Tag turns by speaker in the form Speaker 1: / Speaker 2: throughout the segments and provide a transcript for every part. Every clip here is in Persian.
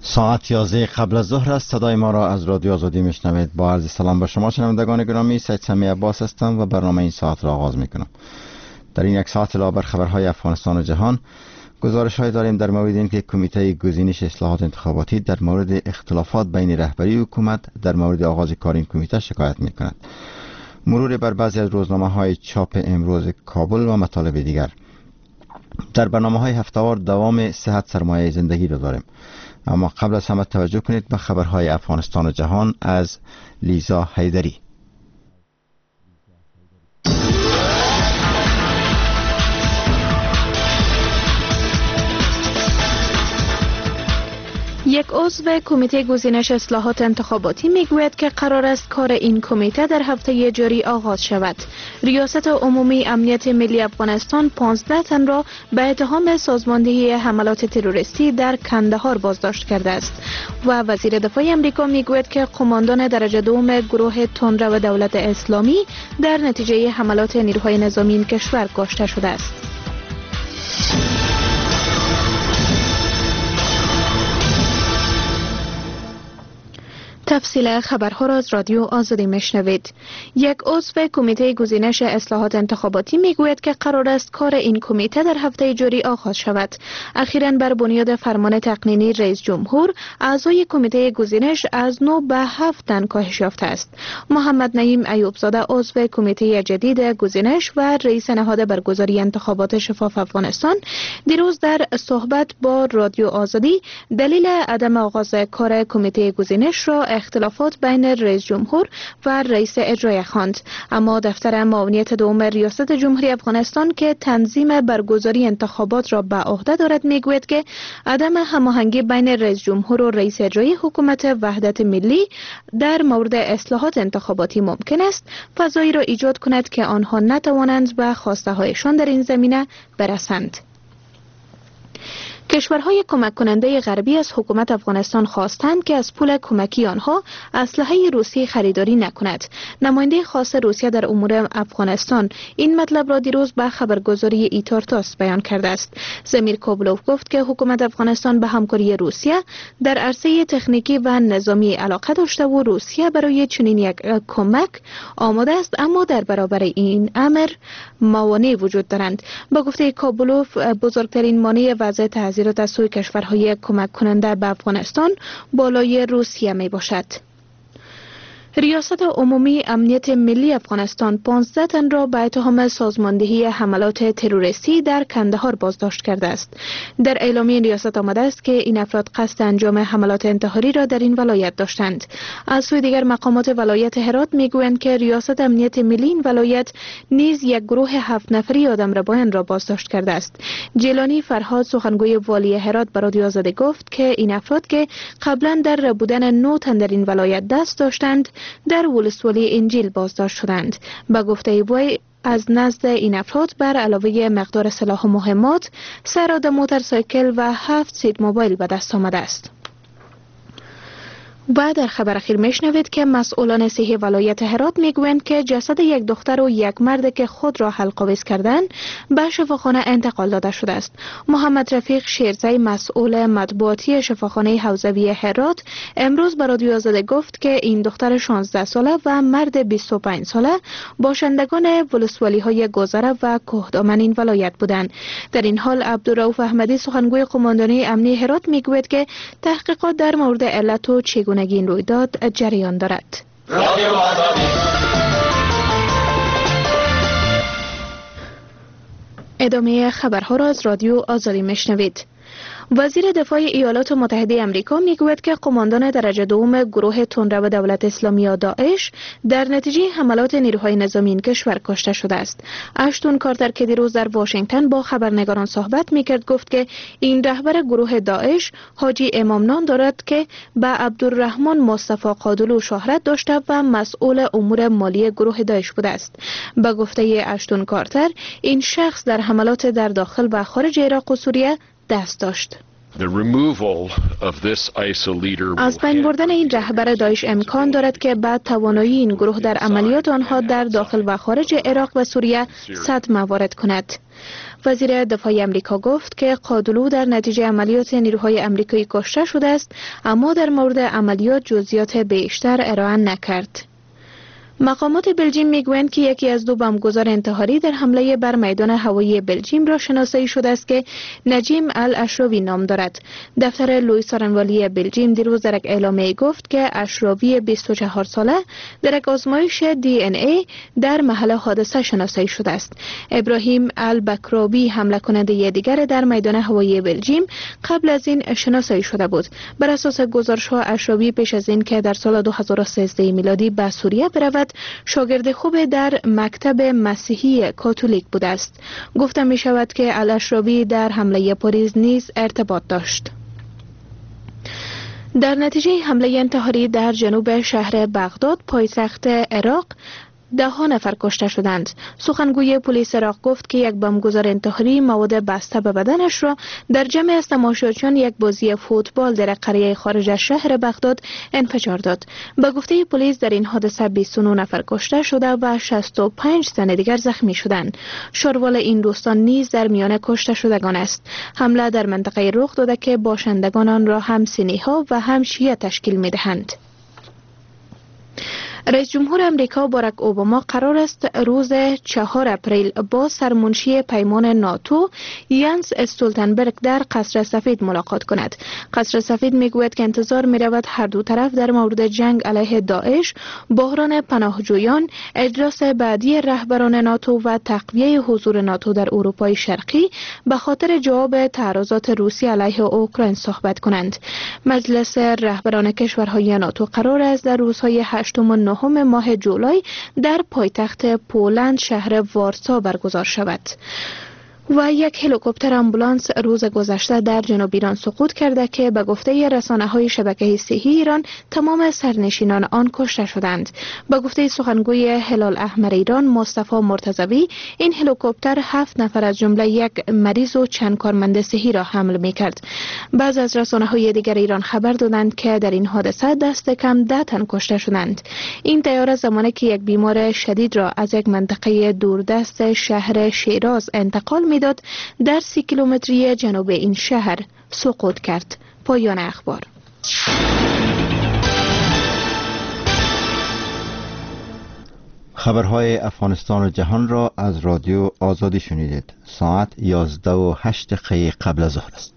Speaker 1: ساعت 11 قبل از ظهر است. صدای ما را از رادیو آزادی میشنوید. با عرض سلام به شما شنوندگان گرامی، سید سمی عباس هستم و برنامه این ساعت را آغاز میکنم. در این یک ساعت علاوه بر خبرهای افغانستان و جهان، گزارش های داریم در مورد اینکه کمیته گزینش اصلاحات انتخاباتی در مورد اختلافات بین رهبری حکومت در مورد آغاز کار این کمیته شکایت میکند. مرور بر بعضی از روزنامه های چاپ امروز کابل و مطالب دیگر. در برنامه های هفته‌وار دوام صحت سرمایه زندگی را داریم. اما قبل از همه توجه کنید به خبرهای افغانستان و جهان از لیزا حیدری.
Speaker 2: یک عضو کمیته گزینش اصلاحات انتخاباتی میگوید که قرار است کار این کمیته در هفته جاری آغاز شود. ریاست عمومی امنیت ملی افغانستان 15 تن را به اتهام سازماندهی حملات تروریستی در کندهار بازداشت کرده است و وزیر دفاع آمریکا میگوید که قماندان درجه دوم گروه تندرو دولت اسلامی در نتیجه حملات نیروهای نظامی این کشور کشته شده است. تفصیل خبرها را از رادیو آزادی میشنوید. یک عضو کمیته گزینش اصلاحات انتخاباتی میگوید که قرار است کار این کمیته در هفته جاری آغاز شود. اخیراً بر بنیاد فرمان تقنینی رئیس جمهور اعضای کمیته گزینش از 9 به 7 تن کاهش یافته است. محمد نعیم ایوبزاده عضو کمیته جدید گزینش و رئیس نهاد برگزاری انتخابات شفاف افغانستان دیروز در صحبت با رادیو آزادی دلیل عدم آغاز کار کمیته گزینش را اختلافات بین رئیس جمهور و رئیس اجرایی خواند. اما دفتر معاونیت دوم ریاست جمهوری افغانستان که تنظیم برگزاری انتخابات را به عهده دارد میگوید که عدم هماهنگی بین رئیس جمهور و رئیس اجرایی حکومت وحدت ملی در مورد اصلاحات انتخاباتی ممکن است فضایی را ایجاد کند که آنها نتوانند به خواسته هایشان در این زمینه برسند. کشورهای کمک کننده غربی از حکومت افغانستان خواستند که از پول کمکی آنها اسلحه روسی خریداری نکند. نماینده خاص روسیه در امور افغانستان این مطلب را دیروز به خبرگزاری ایتارتاس بیان کرده است. زمیر کوبلوف گفت که حکومت افغانستان به همکاری روسیه در عرصه تکنیکی و نظامی علاقه داشته و روسیه برای چنین یک کمک آماده است، اما در برابر این امر موانع وجود دارند. با گفته کوبلوف بزرگترین مانع وضع تحذیرات از سوی کشورهای کمک کننده به افغانستان بالای روسیه می باشد. ریاست عمومی امنیت ملی افغانستان 15 تن را به اتهام سازماندهی حملات تروریستی در کندهار بازداشت کرده است. در اعلامیه ریاست آمده است که این افراد قصد انجام حملات انتحاری را در این ولایت داشتند. از سوی دیگر مقامات ولایت هرات میگویند که ریاست امنیت ملی این ولایت نیز یک گروه 7 نفری آدمربایان را بازداشت کرده است. جیلانی فرهاد سخنگوی والی هرات به رادیو آزادی گفت که این افراد که قبلا در بودن 9 تن در این ولایت دست داشتند در ولسوالی انجیل بازداشت شدند. به گفته وی از نزد این افراد بر علاوه مقدار سلاح و مهمات، سراده موتورسایکل و 7 سید موبایل به دست آمده است. و در خبر اخیر میشنوید که مسئولان صحی ولایت هرات میگویند که جسد یک دختر و یک مرد که خود را حلق‌آویز کردند به شفاخانه انتقال داده شده است. محمد رفیق شیرزی مسئول مطبوعاتی شفاخانه حوزوی هرات امروز به رادیو آزادی گفت که این دختر 16 ساله و مرد 25 ساله باشندگان ولسوالی‌های گذره و کوهدامن این ولایت بودند. در این حال عبدالرؤوف احمدی سخنگوی قماندانی امنی هرات میگوید که تحقیقات در مورد علت و چگونگی این رویداد جریان دارد. ادامه خبرها را از رادیو آزادی میشنوید. وزیر دفاع ایالات متحده آمریکا میگوید که قماندان درجه دوم گروه تندرو دولت اسلامی یا داعش در نتیجه حملات نیروهای نظامی این کشور کشته شده است. اشتون کارتر که دیروز در واشنگتن با خبرنگاران صحبت میکرد گفت که این رهبر گروه داعش حاجی امام نام دارد که به عبدالرحمن مصطفی قادلو شهرت داشته و مسئول امور مالی گروه داعش بوده است. به گفته اشتون کارتر این شخص در حملات در داخل و خارج عراق و سوریه دست داشت. از بین بردن این رهبر داعش امکان دارد که بعد توانایی این گروه در عملیات آنها در داخل و خارج عراق و سوریه صدمه وارد کند. وزیر دفاع امریکا گفت که قادلو در نتیجه عملیات نیروهای امریکایی کشته شده است، اما در مورد عملیات جزئیات بیشتر ارائه نکرد. مقامات بلژیم میگویند که یکی از دو بمبگذار انتحاری در حمله بر میدان هوایی بلژیم را شناسایی شده است که نجیم الاشراوی نام دارد. دفتر لوئیس سارنوالی بلژیم دیروز در یک اعلامیه گفت که اشراوی 24 ساله در یک آزمایش DNA در محل حادثه شناسایی شده است. ابراهیم البکراوی حمله کننده دیگر در میدان هوایی بلژیم قبل از این شناسایی شده بود. بر اساس گزارش‌ها اشراوی پیش از این که در سال 2013 میلادی به سوریه برود شاگرد خوب در مکتب مسیحی کاتولیک بوده است. گفته می شود که الاشراوی در حمله پاریس نیز ارتباط داشت. در نتیجه حمله انتحاری در جنوب شهر بغداد پایتخت عراق 10 نفر کشته شدند. سخنگوی پلیس عراق گفت که یک بمبگذار انتحاری مواد بسته به بدنش را در جمع از تماشاچیان یک بازی فوتبال در قریه خارج از شهر بغداد انفجار داد. به گفته پلیس در این حادثه 29 نفر کشته شده و 65 تن دیگر زخمی شدند. شاروال این دوستان نیز در میان کشته شدگان است. حمله در منطقه رخ داده که باشندگان آن را هم سنی ها و هم شیعه تشکیل می دهند. رئیس جمهور امریکا باراک اوباما قرار است روز 4 اپریل با سرمنشی پیمان ناتو یانس استولتنبرگ در قصر سفید ملاقات کند. قصر سفید میگوید که انتظار می رود هر دو طرف در مورد جنگ علیه داعش، بحران پناهجویان، اجلاس بعدی رهبران ناتو و تقویه حضور ناتو در اروپای شرقی به خاطر جواب تعرضات روسیه علیه اوکراین صحبت کنند. مجلس رهبران کشورهای ناتو قرار است در روزهای 8 و 9 ماه جولای در پایتخت پولند شهر وارسا برگزار شود. و یک هلیکوپتر آمبولانس روز گذشته در جنوب ایران سقوط کرده که به گفته رسانه‌های شبکه صحی ایران تمام سرنشینان آن کشته شدند. به گفته سخنگوی هلال احمر ایران مصطفی مرتضوی، این هلیکوپتر 7 نفر از جمله یک مریض و چند کارمند صحی را حمل می‌کرد. بعض از رسانه‌های دیگر ایران خبر دادند که در این حادثه دست کم 10 تن کشته شدند. این طیاره زمانی که یک بیمار شدید را از یک منطقه دوردست شهر شیراز انتقال میداد در 30 کیلومتری جنوب این شهر سقوط کرد. پایان اخبار.
Speaker 1: خبرهای افغانستان و جهان را از رادیو آزادی شنیدید. ساعت 11:08 قبل از ظهر است.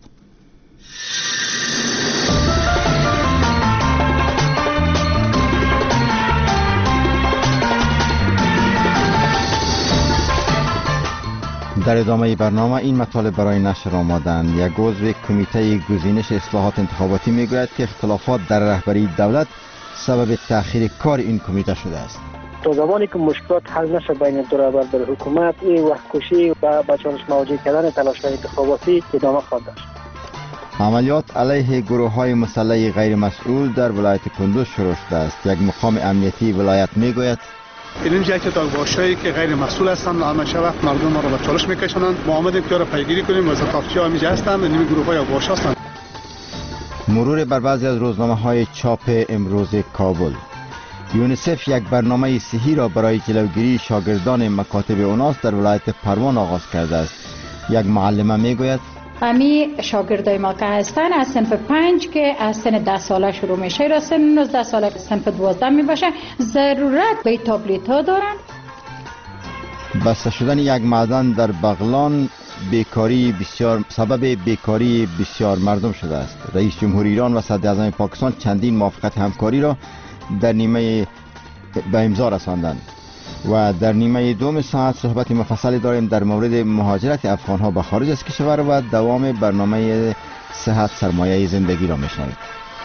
Speaker 1: در ادامه برنامه این مطالب برای نشر آمدند. یک عضو کمیته گزینش اصلاحات انتخاباتی میگوید که اختلافات در رهبری دولت سبب تأخیر کار این کمیته شده است.
Speaker 3: تا زمانی که مشکلات حل نشه بین دو رهبر در حکومت، این وقت کشی و به چالش مواجه کردن تلاش‌های انتخاباتی ادامه خواهد داشت.
Speaker 1: عملیات علیه گروه‌های مسلح غیر مسئول در ولایت کندوز شروع شده است. یک مقام امنیتی ولایت میگوید
Speaker 4: اینجا که داغ‌باشایی که غیر مسئول هستند همیشه وقت مردم ما را به چالش میکشونند. ما آمدیم که را پیگیری کنیم و زکاتچی‌ها اینجا هستند، این گروه‌های آغباش هستند.
Speaker 1: مرور بر بعضی از روزنامه‌های چاپ امروز کابل. یونیسف یک برنامه صحی را برای جلوگیری شاگردان مکاتب اوناس در ولایت پروان آغاز کرده است. یک معلمه میگوید
Speaker 5: امی شاگردای ما که هستن از صنف 5 که از سن 10 ساله شروع میشه را سن 19 ساله صنف 12 میباشه ضرورت به تابلت ها دارن.
Speaker 1: بسته شدن یک معدن در بغلان سبب بیکاری بسیار مردم شده است. رئیس جمهور ایران و صدر اعظم پاکستان چندین موافقت همکاری را در نیمه به امضا رساندند و در نیمه دوم ساعت صحبت مفصلی داریم در مورد مهاجرت افغان‌ها به خارج از کشور و دوام برنامه صحت سرمایه زندگی را میشنوید.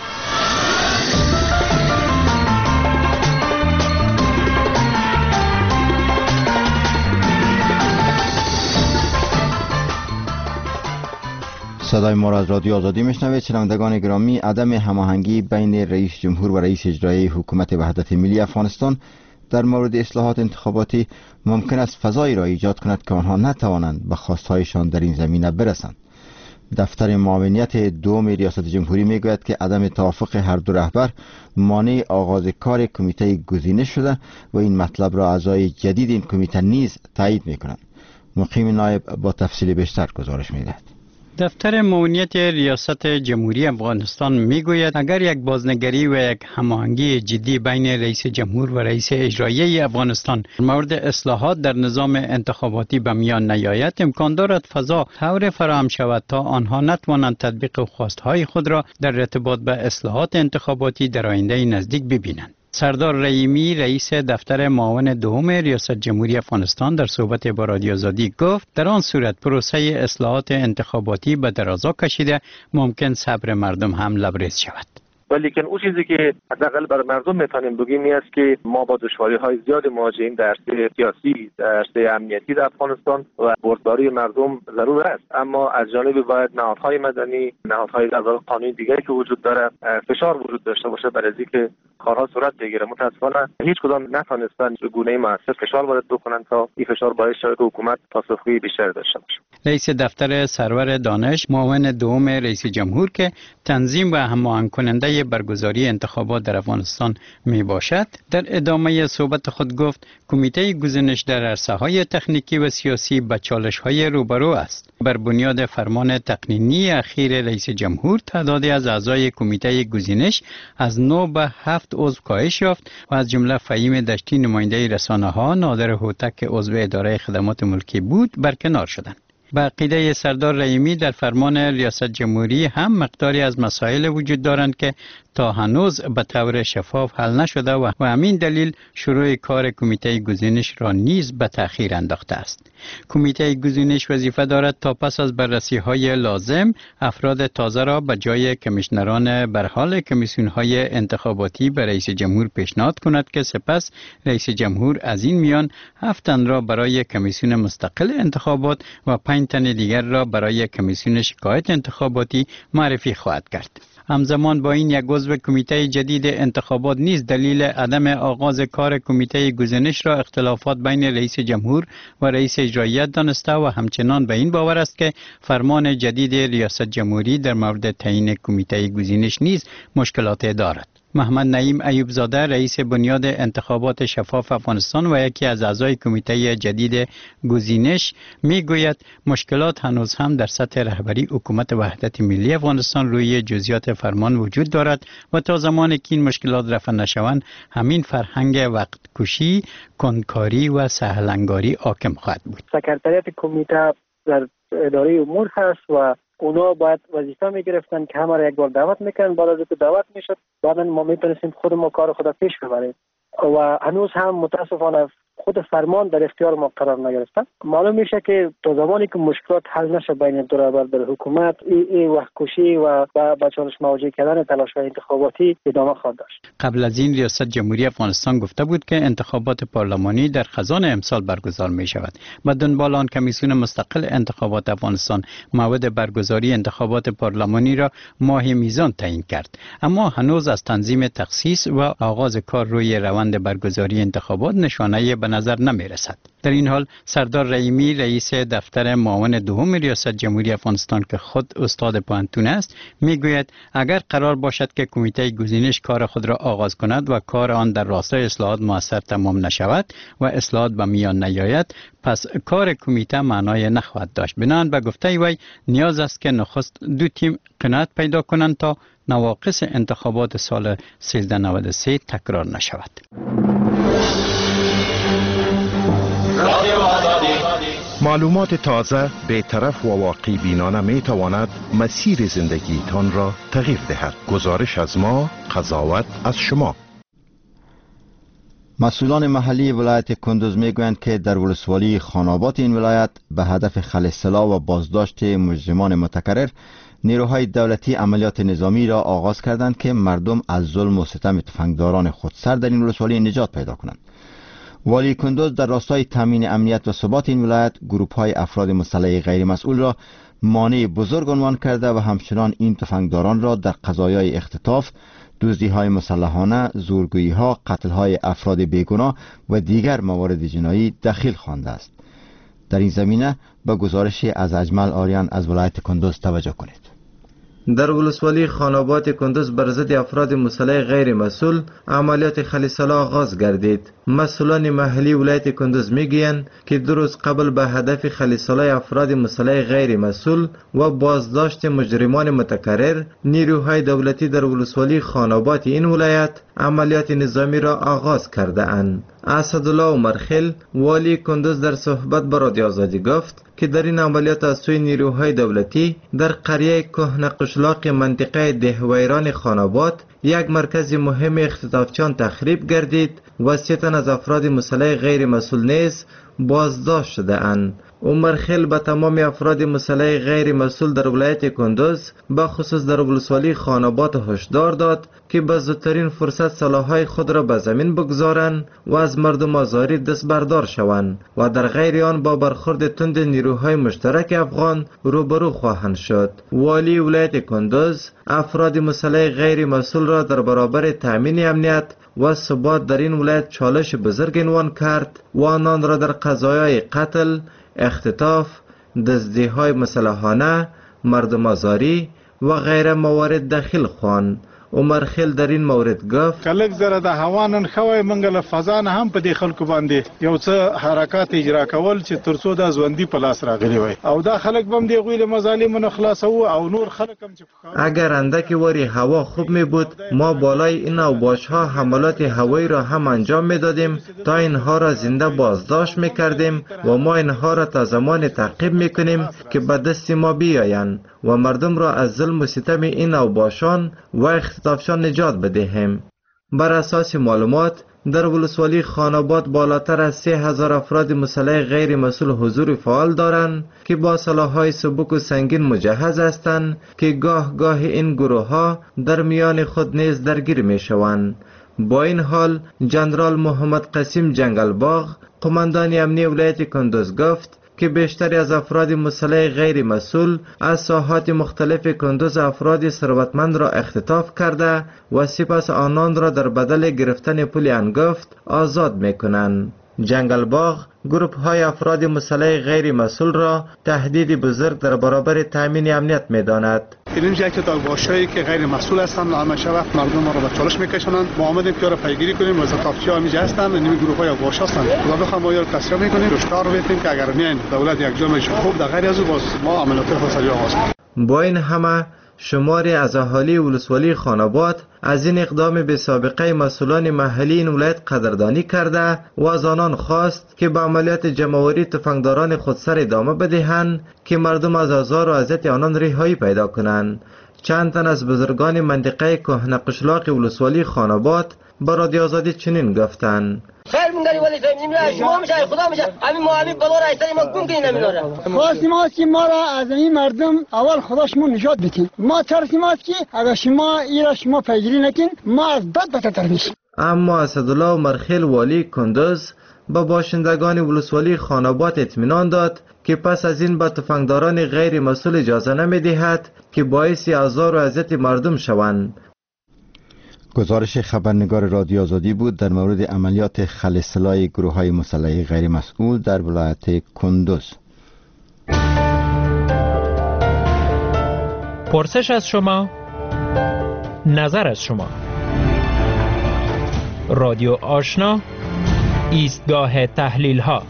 Speaker 1: صدای ما را از رادیو آزادی میشنوید. شنوندگان گرامی، عدم هماهنگی بین رئیس جمهور و رئیس اجرایی حکومت وحدت ملی افغانستان در مورد اصلاحات انتخاباتی ممکن است فضایی را ایجاد کند که آنها نتوانند به خواستهایشان در این زمینه برسند. دفتر معاونیت دوم ریاست جمهوری میگوید که عدم توافق هر دو رهبر مانع آغاز کار کمیته گزینش شده و این مطلب را اعضای جدید این کمیته نیز تایید میکنند. مقیم نایب با تفصیل بیشتر گزارش میدهد.
Speaker 6: دفتر معاونیت ریاست جمهوری افغانستان میگوید اگر یک بازنگری و یک هماهنگی جدی بین رئیس جمهور و رئیس اجرایی افغانستان مورد اصلاحات در نظام انتخاباتی به میان نیاید، امکان دارد فضا طور فراهم شود تا آنها نتوانند تطبیق خواستهای خود را در ارتباط به اصلاحات انتخاباتی در آینده نزدیک ببینند. سردار رحیمی رئیس دفتر معاون دوم ریاست جمهوری افغانستان در صحبت با رادیو آزادی گفت در آن صورت پروسه اصلاحات انتخاباتی به درازا کشیده ممکن صبر مردم هم لبریز شود.
Speaker 7: ولی اون چیزی که حداقل برای مردم میتونیم بگیم این است که ما با دشواری‌های زیاد مواجهیم در عرصه سیاسی، در عرصه امنیتی در افغانستان و بردباری مردم ضرور است، اما از جانب باید نهادهای مدنی، نهادهای در واقع قانونی دیگری که وجود داره فشار وجود داشته باشه برای اینکه کارها صورت بگیره. متاسفانه هیچ کدام نتونستن به گونه موثر فشار وارد بکنن تا این فشار باعث شود که حکومت پاسخگویی بیشتر داشته باشه.
Speaker 6: رئیس دفتر سرور دانش معاون دوم رئیس جمهور که تنظیم و هماهنگ کننده برگزاری انتخابات در افغانستان می باشد در ادامه صحبت خود گفت کمیته گزینش در عرصه‌های تکنیکی و سیاسی با چالش‌های روبرو است. بر بنیاد فرمان تقنینی اخیر رئیس جمهور تعدادی از اعضای کمیته گزینش از 9 به 7 عضو کاهش یافت و از جمله فهیم دشتی نماینده رسانه‌ها، نادر هوتک که عضو اداره خدمات ملکی بود برکنار شدند. به عقیده سردار رحیمی در فرمان ریاست جمهوری هم مقداری از مسائل وجود دارند که تا هنوز به طور شفاف حل نشده و همین دلیل شروع کار کمیته گزینش را نیز به تأخیر انداخته است. کمیته گزینش وظیفه دارد تا پس از بررسی‌های لازم افراد تازه را به جای کمیشنران برحال کمیسیون‌های انتخاباتی به رئیس جمهور پیشنهاد کند که سپس رئیس جمهور از این میان 7 تن را برای کمیسیون مستقل انتخابات و 5 تن دیگر را برای کمیسیون شکایت انتخاباتی معرفی خواهد کرد. همزمان با این یک عضو کمیته جدید انتخابات نیز دلیل عدم آغاز کار کمیته گزینش را اختلافات بین رئیس جمهور و رئیس اجرایی دانسته و همچنان به این باور است که فرمان جدید ریاست جمهوری در مورد تعیین کمیته گزینش نیز مشکلات دارد. محمد نعیم ایوب زاده رئیس بنیاد انتخابات شفاف افغانستان و یکی از اعضای کمیته جدید گزینش میگوید مشکلات هنوز هم در سطح رهبری حکومت وحدت ملی افغانستان روی جزئیات فرمان وجود دارد و تا زمانی که این مشکلات رفع نشوند همین فرهنگ وقت کشی، کنکاری و سهلنگاری حاکم خواهد بود.
Speaker 3: سکرتریات کمیته در اداره امور هست و اونا باید وظیفه میگرفتن که همه را یک بار دعوت میکنن، بعد از اینکه دعوت میشد بعدا ما میتونستیم خود ما کار خود پیش ببریم و هنوز هم متاسفانه خود فرمان در اختیار ما قرار نگرفته. معلوم میشه که تا زمانی که مشکلات حل نشه بین دو رهبر در حکومت این وقت کشی و با چالش مواجه کردن تلاش‌های انتخاباتی ادامه خواهد داشت.
Speaker 6: قبل از این ریاست جمهوری افغانستان گفته بود که انتخابات پارلمانی در خزان امسال برگزار می شود. با دنبال آن کمیسیون مستقل انتخابات افغانستان موعد برگزاری انتخابات پارلمانی را ماه میزان تعیین کرد، اما هنوز از تنظیم تخصیص و آغاز کار روی روند برگزاری انتخابات نشانه به نظر نمی رسد. در این حال سردار رحیمی رئیس دفتر معاون دوم ریاست جمهوری افغانستان که خود استاد پوهنتون است میگوید اگر قرار باشد که کمیته گزینش کار خود را آغاز کند و کار آن در راستای اصلاحات موثر تمام نشود و اصلاحات به میان نیاید پس کار کمیته معنای نخواهد داشت. بنابراین به گفته وی نیاز است که نخست دو تیم قناعت پیدا کنند تا نواقص انتخابات سال 1393 تکرار نشود.
Speaker 8: معلومات تازه، بی‌طرف و واقعی بینانه می تواند مسیر زندگیتان را تغییر دهد. گزارش از ما، قضاوت از شما.
Speaker 1: مسئولان محلی ولایت کندوز میگویند که در ولسوالی خانابات این ولایت به هدف خلع سلاح و بازداشت مجرمان متکرر نیروهای دولتی عملیات نظامی را آغاز کردند که مردم از ظلم و ستم تفنگداران خودسر در این ولسوالی نجات پیدا کنند. والی کندوز در راستای تامین امنیت و ثبات این ولایت گروه‌های افراد مسلح غیر مسئول را مانع بزرگ عنوان کرده و همچنان این تفنگداران را در قضایای اختطاف، دزدی‌های مسلحانه، زورگویی‌ها، قتل‌های افراد بیگناه و دیگر موارد جنایی دخیل خوانده است. در این زمینه به گزارشی از اجمل آریان از ولایت کندوز توجه کنید.
Speaker 9: در ولسوالی خاناباد کندوز بر ضد افراد مسلح غیر مسئول عملیات خلیصله آغاز گردید. مسئولان محلی ولایت کندوز میگویند که 2 روز قبل به هدف خلیصله افراد مسلح غیر مسئول و بازداشت مجرمان متکرر، نیروهای دولتی در ولسوالی خاناباد این ولایت عملیات نظامی را آغاز کرده اند. اسدالله عمرخیل والی کندوز در صحبت با رادیو آزادی گفت که در این عملیات از سوی نیروهای دولتی در قریه کهنه قشلاق منطقه دهویران خاناباد یک مرکز مهم اختطافچیان تخریب گردید و 3 تن از افراد مسلح غیر مسئول نیز بازداشت شده اند. عمرخیل به تمام افراد مسلح غیر مسئول در ولایت کندوز به خصوص در ولسوالی خاناباد هشدار داد که به زودترین فرصت سلاح‌های خود را به زمین بگذارند و از مردم آزاری دست بردار شوند و در غیر آن با برخورد تند نیروهای مشترک افغان روبرو خواهند شد. والی ولایت کندوز افراد مسلح غیر مسئول را در برابر تامین امنیت و ثبات در این ولایت چالش بزرگ عنوان کرد و آنان را در قضایای قتل، اختطاف، دزدی‌های مسلحانه، مردم آزاری و غیره موارد داخل خواند. عمرخیل در این مورد گفت
Speaker 4: کلک زره د هوانن خوي منګل فضان هم په دې خلکو باندې یو څه حرکات اجرا کول چې ترڅو د ژوندۍ په لاس راغلي وي او دا خلک بم دی غویل مظالم خلاصو او نور خلک هم چې
Speaker 9: اگر اندکی وری هوا خوب می بود ما بالای این اوباش‌ها حملات هوایی را هم انجام میدادیم تا اینها را زنده بازداشت میکردیم و ما اینها را تا زمان تعقیب میکنیم که به دست ما بیایند و مردم را از ظلم و ستم این اوباشان و اختطافشان نجات بدهیم. بر اساس معلومات در ولسوالی خاناباد بالاتر از 3000 افراد مسلح غیر مسئول حضور فعال دارند که با سلاح‌های سبک و سنگین مجهز هستند که گاه گاه این گروه‌ها در میان خود نیز درگیر می‌شوند. با این حال جنرال محمد قاسم جنگلباغ قماندان امنیتی ولایت کندوز گفت که بیشتری از افراد مسلح غیر مسئول از ساحات مختلف کندوز افراد ثروتمند را اختطاف کرده و سپس آنان را در بدل گرفتن پول انگفت آزاد میکنند. جنگلباغ گروپ های افراد مسلح غیر مسئول را تهدید بزرگ در برابر تامین امنیت میداند.
Speaker 4: اینجا که داغباشایی که غیر مسئول هستند همه وقت مردم را به چالش میکشونند. ما آمدیم که را پیگیری کنیم و زکاتچی‌ها اینجا هستند، این گروه های داغباش هستند. و بخوام ما یار تصفیه میکنیم، دشوار میتیم که اگر میاین دولت یک جا میشه خوب در غیر از او باز ما عملیات فصلی آغاز کنیم.
Speaker 9: با این همه شماری از اهالی ولسوالی خاناباد از این اقدام به سابقه مسئولان محلی این ولایت قدردانی کرده و از آنان خواست که به عملیات جمع‌آوری تفنگداران خودسر ادامه بدهند که مردم از آزار و اذیت آنان رهایی پیدا کنند. چند تن از بزرگان منطقه کهنه قشلاق ولسوالی خاناباد با رادیو آزادی چنین گفتند:
Speaker 10: خیر منگری ولی فهمیدیم شما میشه خدا میشه همین معامی بلا را ایستری ما گم کنیم نمیداره
Speaker 11: خواستیم است که ما را از این مردم اول خداشمون نجات بدیم. ما ترسیم است که اگر شما ایرا شما پیگیری نکن ما از بد بدتر میشیم.
Speaker 9: اما اسدالله عمرخیل والی کندوز به باشندگان ولسوالی خاناباد اطمینان داد که پس از این به تفنگداران غیر مسئول اجازه نمیدهد که باعث آزار و اذیت مردم شوند.
Speaker 1: گزارش خبرنگار رادیو آزادی بود در مورد عملیات خلیصلای گروه‌های مسلح غیر مسئول در ولایت کندوز.
Speaker 12: پرسش از شما، نظر از شما. رادیو آشنا، ایستگاه تحلیل ها.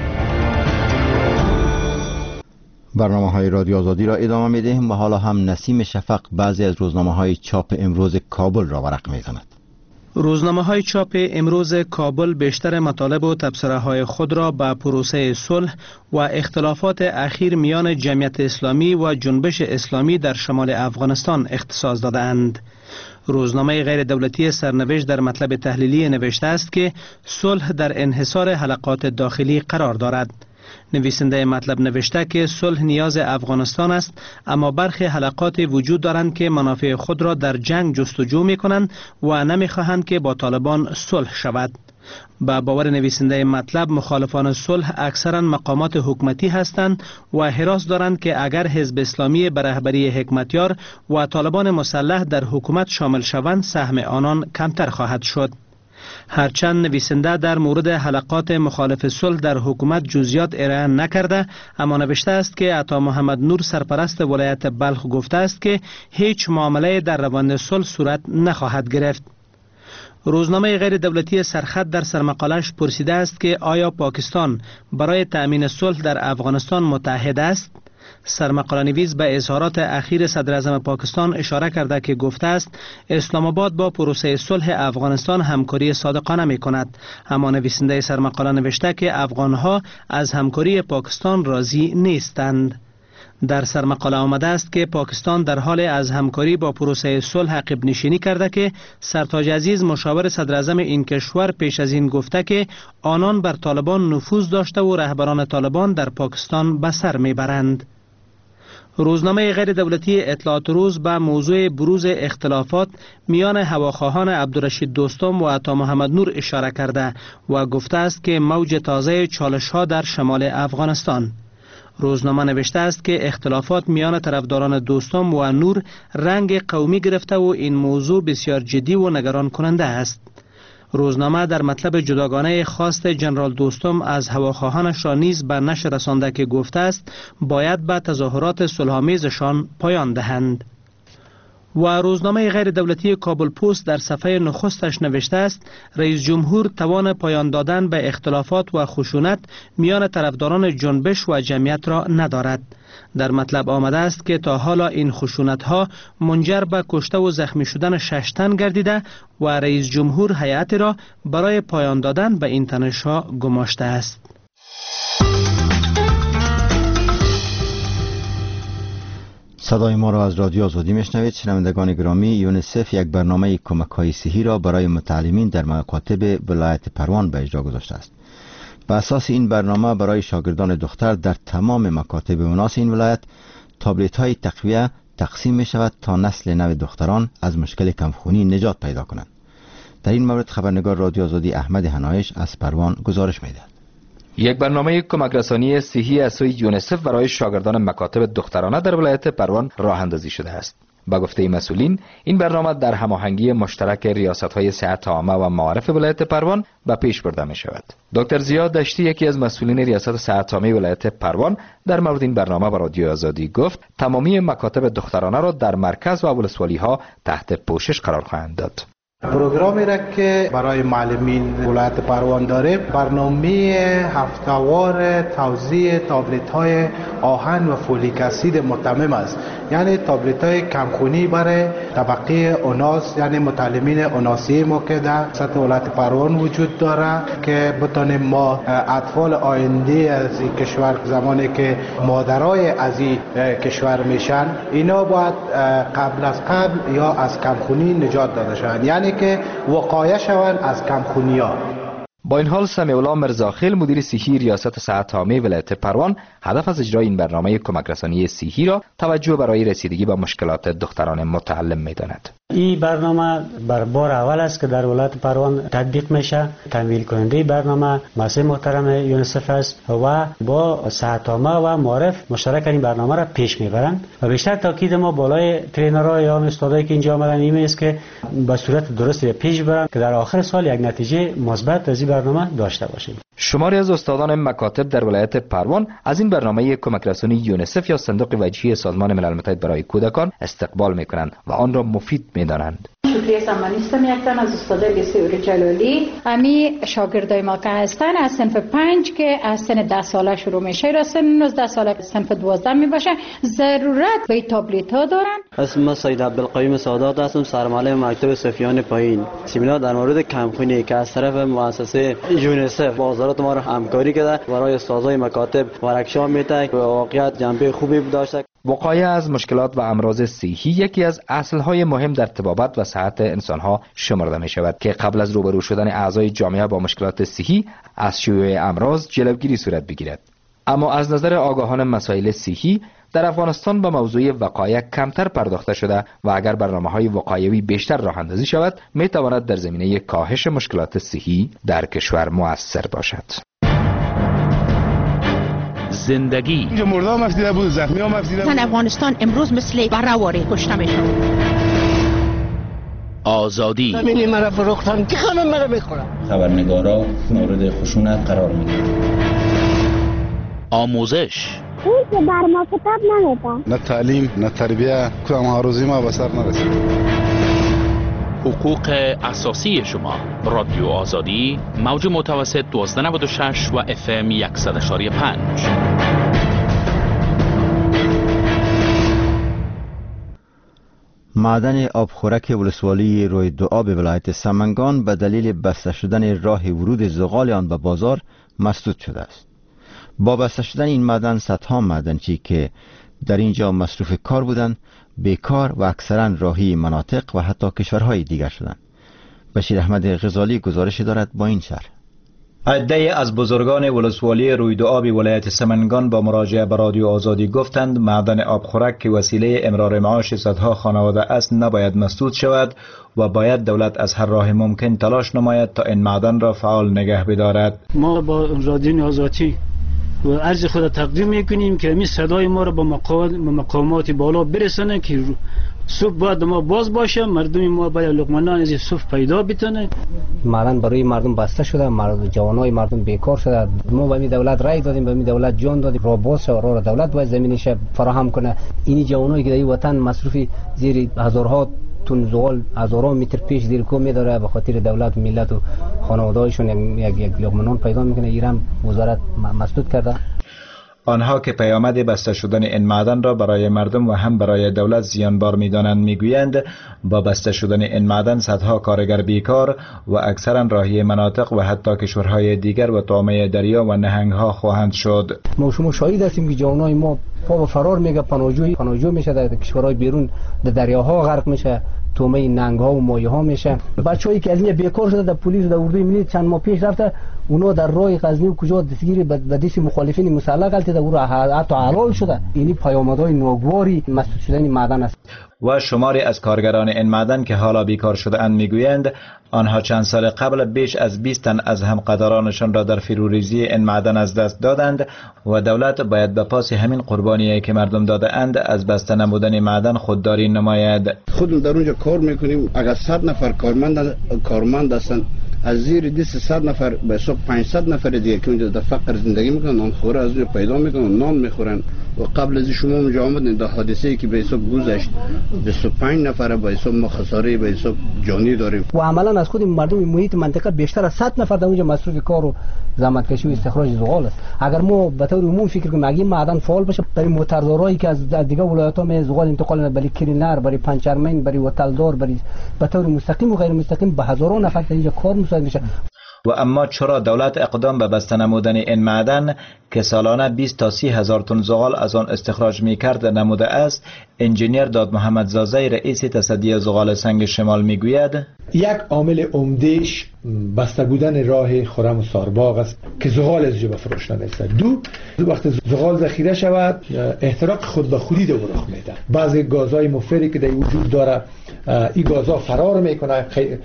Speaker 1: برنامه‌های رادیو آزادی را ادامه می‌دهیم و حالا هم نسیم شفق بعضی از روزنامه‌های چاپ امروز کابل را ورق می‌زند.
Speaker 13: روزنامه‌های چاپ امروز کابل بیشتر مطالب و تبصره‌های خود را به پروسه صلح و اختلافات اخیر میان جمعیت اسلامی و جنبش اسلامی در شمال افغانستان اختصاص داده‌اند. روزنامه غیر دولتی سرنوشت در مطلب تحلیلی نوشته است که صلح در انحصار حلقات داخلی قرار دارد. نویسنده مطلب نوشته که صلح نیاز افغانستان است، اما برخی حلقات وجود دارند که منافع خود را در جنگ جستجو می کنند و نمی خواهند که با طالبان صلح شود. با باور نویسنده مطلب مخالفان صلح اکثرا مقامات حکومتی هستند و حراس دارند که اگر حزب اسلامی به رهبری حکمتیار و طالبان مسلح در حکومت شامل شوند سهم آنان کمتر خواهد شد. هرچند نویسنده در مورد حلقات مخالف صلح در حکومت جزئیات ارائه نکرده، اما نوشته است که عطا محمد نور سرپرست ولایت بلخ گفته است که هیچ معامله در روند صلح صورت نخواهد گرفت. روزنامه غیر دولتی سرخط در سرمقالش پرسیده است که آیا پاکستان برای تأمین صلح در افغانستان متحد است؟ سرمقاله نویس به اظهارات اخیر صدر اعظم پاکستان اشاره کرده که گفته است اسلام آباد با پروسه صلح افغانستان همکاری صادقانه می کند. اما نویسنده سرمقاله نوشته که افغانها از همکاری پاکستان راضی نیستند. در سرمقاله آمده است که پاکستان در حال از همکاری با پروسه صلح عقب نشینی کرده که سرتاج عزیز مشاور صدر اعظم این کشور پیش از این گفته که آنان بر طالبان نفوذ داشته و رهبران طالبان در پاکستان به سر میبرند. روزنامه غیر دولتی اطلاعات روز به موضوع بروز اختلافات میان هواخواهان عبدالرشید دوستم و عطا محمد نور اشاره کرده و گفته است که موج تازه چالش‌ها در شمال افغانستان. روزنامه نوشته است که اختلافات میان طرفداران دوستم و نور رنگ قومی گرفته و این موضوع بسیار جدی و نگران کننده است. روزنامه در مطلب جداگانه خواست جنرال دوستم از هواخواهانش را نیز به نشر رسانده که گفته است باید به تظاهرات صلح‌آمیزشان پایان دهند. و روزنامه غیر دولتی کابل پست در صفحه نخستش نوشته است رئیس جمهور توان پایان دادن به اختلافات و خشونت میان طرفداران جنبش و جمعیت را ندارد. در مطلب آمده است که تا حالا این خشونت ها منجر به کشته و زخمی شدن 6 تن گردیده و رئیس جمهور هیئت را برای پایان دادن به این تنش ها گماشته است.
Speaker 1: صدای ما را از رادیو آزادی میشنوید. شنوندگان گرامی، یونیسف یک برنامه کمک‌های صحی را برای متعلمین در مکاتب ولایت پروان به اجرا گذاشته است. بر اساس این برنامه برای شاگردان دختر در تمام مکاتب مناس این ولایت تابلت‌های تقویه تقسیم می شود تا نسل نو دختران از مشکل کمخونی نجات پیدا کنند. در این مورد خبرنگار رادیو آزادی احمد حنایش از پروان گزارش می‌دهد.
Speaker 14: یک برنامه کمک رسانی صحی از سوی یونیسف برای شاگردان مکاتب دخترانه در ولایت پروان راه اندازی شده است. با گفته مسئولین، این برنامه در هماهنگی مشترک ریاست‌های صحت عامه و معارف ولایت پروان به پیش برده می شود. دکتر زیاد دشتی، یکی از مسئولین ریاست صحت عامه ولایت پروان، در مورد این برنامه با رادیو آزادی گفت تمامی مکاتب دخترانه را در مرکز و ولسوالی‌ها تحت پوشش قرار خواهند داد.
Speaker 15: پروگرامی را که برای معلمین ولایت پروان داره، برنامه هفته‌وار توزیع تابلت‌های آهن و فولیک اسید متمم است. یعنی تابلت‌های کمخونی برای طبقه اوناس، یعنی متعلمین اوناسی ما که در سطح ولایت پروان وجود داره که بتونیم ما اطفال آینده از این کشور زمانی که مادرای از این کشور میشن، اینا باید قبل از قبل یا از کمخونی نجات داده شوند، یعنی که وقایه شوند از کمخونی‌ها.
Speaker 14: با این حال سمیع الله مرزاخیل، مدیر صحی ریاست صحت عامه ولایت پروان، هدف از اجرای این برنامه کمک رسانی صحی را توجه برای رسیدگی به مشکلات دختران متعلم می‌داند.
Speaker 16: این برنامه بر بار اول است که در ولایت پروان تطبیق میشه. تمویل کننده برنامه مؤسسه محترم یونیسف است و با صحت عامه و معارف مشترک این برنامه را پیش میبرند و بیشتر تاکید ما بالای ترینرها یا استادایی که اینجا آمدن این است که به صورت درستی پیش برند که در آخر سال یک نتیجه مثبت از این برنامه داشته باشیم.
Speaker 14: شماری از استادان مکاتب در ولایت پروان از این برنامه کمک رسانی یونیسف یا صندوق وجهی سازمان ملل متحد برای کودکان استقبال میکنند و آن را مفید میدانند.
Speaker 5: شکریه سمانیستم یکتن از استاد بسیار جلالی. امی شاگردای ما که هستن از صنف 5 که از سن 10 ساله شروع میشه را سن 19 ساله صنف 12 میباشه ضرورت به تابلت ها دارن.
Speaker 17: اسم سید عبدالقیوم سادات هستم، سرمعلم مکتب صفیان پایین. سمینار در مورد کمخونی که از طرف مؤسسه یونیسف با وزارت ما را همکاری کرده برای استادای مکاتب ورکشاپ میده و واقعیت جنبه خوبی داشته.
Speaker 14: وقایه از مشکلات و امراض صحی یکی از اصلهای مهم در طبابت و صحت انسانها شمرده می شود که قبل از روبرو شدن اعضای جامعه با مشکلات صحی از شیوع امراض جلوگیری صورت بگیرد. اما از نظر آگاهان مسائل صحی در افغانستان به موضوع وقایه کمتر پرداخته شده و اگر برنامه‌های وقایوی بیشتر راه اندازی شود می تواند در زمینه کاهش مشکلات صحی در کشور مؤثر باشد.
Speaker 18: زندگی
Speaker 19: اینجا مرده هم افزیده بود، زخمی هم افزیده بود.
Speaker 20: افغانستان امروز مثل بره‌واره کشته میشود.
Speaker 18: آزادی.
Speaker 10: زمینی مرا فروختن که خانم مرا میخورم.
Speaker 20: خبرنگارا مورد خشونت قرار میگیرن.
Speaker 18: آموزش
Speaker 21: این که بر ما کتاب نمیدن.
Speaker 19: نه تعلیم نه تربیه، کدام هاروزی ما به سر نرسید.
Speaker 18: حقوق اساسی شما. رادیو آزادی، موج متوسط 1296 و FM 100.5.
Speaker 1: معدن آبخورک ولسوالی روی دعا به ولایت سمنگان به دلیل بسته شدن راه ورود زغال آن به بازار مسدود شده است. با بسته شدن این معدن صدها معدنچی که در اینجا مصروف کار بودند بیکار و اکثرا راهی مناطق و حتی کشورهای دیگر شدند. بشیر احمد غزالی گزارش دارد با این شرح.
Speaker 22: عده‌ای از بزرگان ولسوالی روی آب ولایت سمنگان با مراجعه به رادیو آزادی گفتند معدن آبخورک که وسیله امرار معاش صدها خانواده است نباید مسدود شود و باید دولت از هر راه ممکن تلاش نماید تا این معدن را فعال نگه بدارد.
Speaker 23: ما با رادیو آزادی و عرض خود تقدیم میکنیم که همین صدای ما را به مقامات بالا برسانه که صبح باید ما باز باشه، مردم ما باید لقمه‌نان از صبح پیدا بتونه.
Speaker 24: معدن برای مردم بسته شده، جوانای مردم بیکار شده. ما به این دولت رای دادیم، به این دولت جان دادیم، را باز را دولت باید زمینش فراهم کنه. این جوانایی که در این وطن مصروفی زیر هزارها تن زغال هزاران متر پیش زیر کو می‌داره، به خاطر دولت و ملت و خانواده‌هاشون یک لقمه‌نان پیدا میکنه. ایران وزارت مسدود کرده.
Speaker 22: آنها که پیامد بسته شدن این معدن را برای مردم و هم برای دولت زیانبار می‌دانند میگویند با بسته شدن این معدن صدها کارگر بیکار و اکثرا راهی مناطق و حتی کشورهای دیگر و طامه دریا و نهنگ‌ها خواهند شد.
Speaker 24: ما شما شاهد هستیم که جوانای ما پا به فرار میگه، پناهجوی میشه، در کشورهای بیرون در دریاها غرق میشه، تومه ننگ‌ها و مایه‌ها میشه. بچه‌ای که از این بیکار شده در پلیس در اردوی ملی چند ماه پیش رفته، اونا در راه غزنی و کجا دستگیری به دست مخالفین مسلح غلطیده، او را حتی حلال شده. اینی پیامدهای ناگواری مسدود شدن معدن است.
Speaker 22: و شماری از کارگران این معدن که حالا بیکار شده اند میگویند آنها چند سال قبل بیش از 20 تن از همقدرانشان را در فروریزی این معدن از دست دادند و دولت باید به پاس همین قربانی‌ای که مردم داده اند از بسته نمودن معدن خودداری نماید.
Speaker 25: خود در اونجا کار میکنیم، اگر 100 نفر کارمند هستند، از زیر 200 نفر به حساب 500 نفر دیگه که اونجا در فقر زندگی میکنن، نان خوره از اونجا پیدا میکنن، نان میخورن. و قبل از شما اونجا آمدن در حادثه‌ای که به حساب گذشت 25 نفر به حساب ما خساره به حساب جانی داریم.
Speaker 24: و عملا از خود مردم محیط منطقه بیشتر از 100 نفر در اونجا مصروف کار و زحمت کشی و استخراج زغال است. اگر ما به طور عمومی فکر کنیم اگه معدن فعال بشه، برای موتردارایی که از دیگه ولایت‌ها می زغال انتقال می‌کنه، برای کرینر، برای پنچرمن، برای وتلدار، برای به طور مستقیم و غیر مستقیم به هزاران نفر در اینجا کار مساعد میشه.
Speaker 22: و اما چرا دولت اقدام به بسته نمودن این معدن که سالانه 20 تا 30 هزار تن زغال از آن استخراج می‌کرد نموده است؟ انجینیر داد محمد زازی رئیس تصدی زغال سنگ شمال میگوید
Speaker 26: یک عامل عمده‌اش بسته بودن راه خرم و سارباغ است که زغال از جا به فروش نمی‌رسد. دو وقت زغال ذخیره شود احتراق خود به خودی رو رخ میده. بعضی گازهای مفری که در وجود داره این گازها فرار میکنه،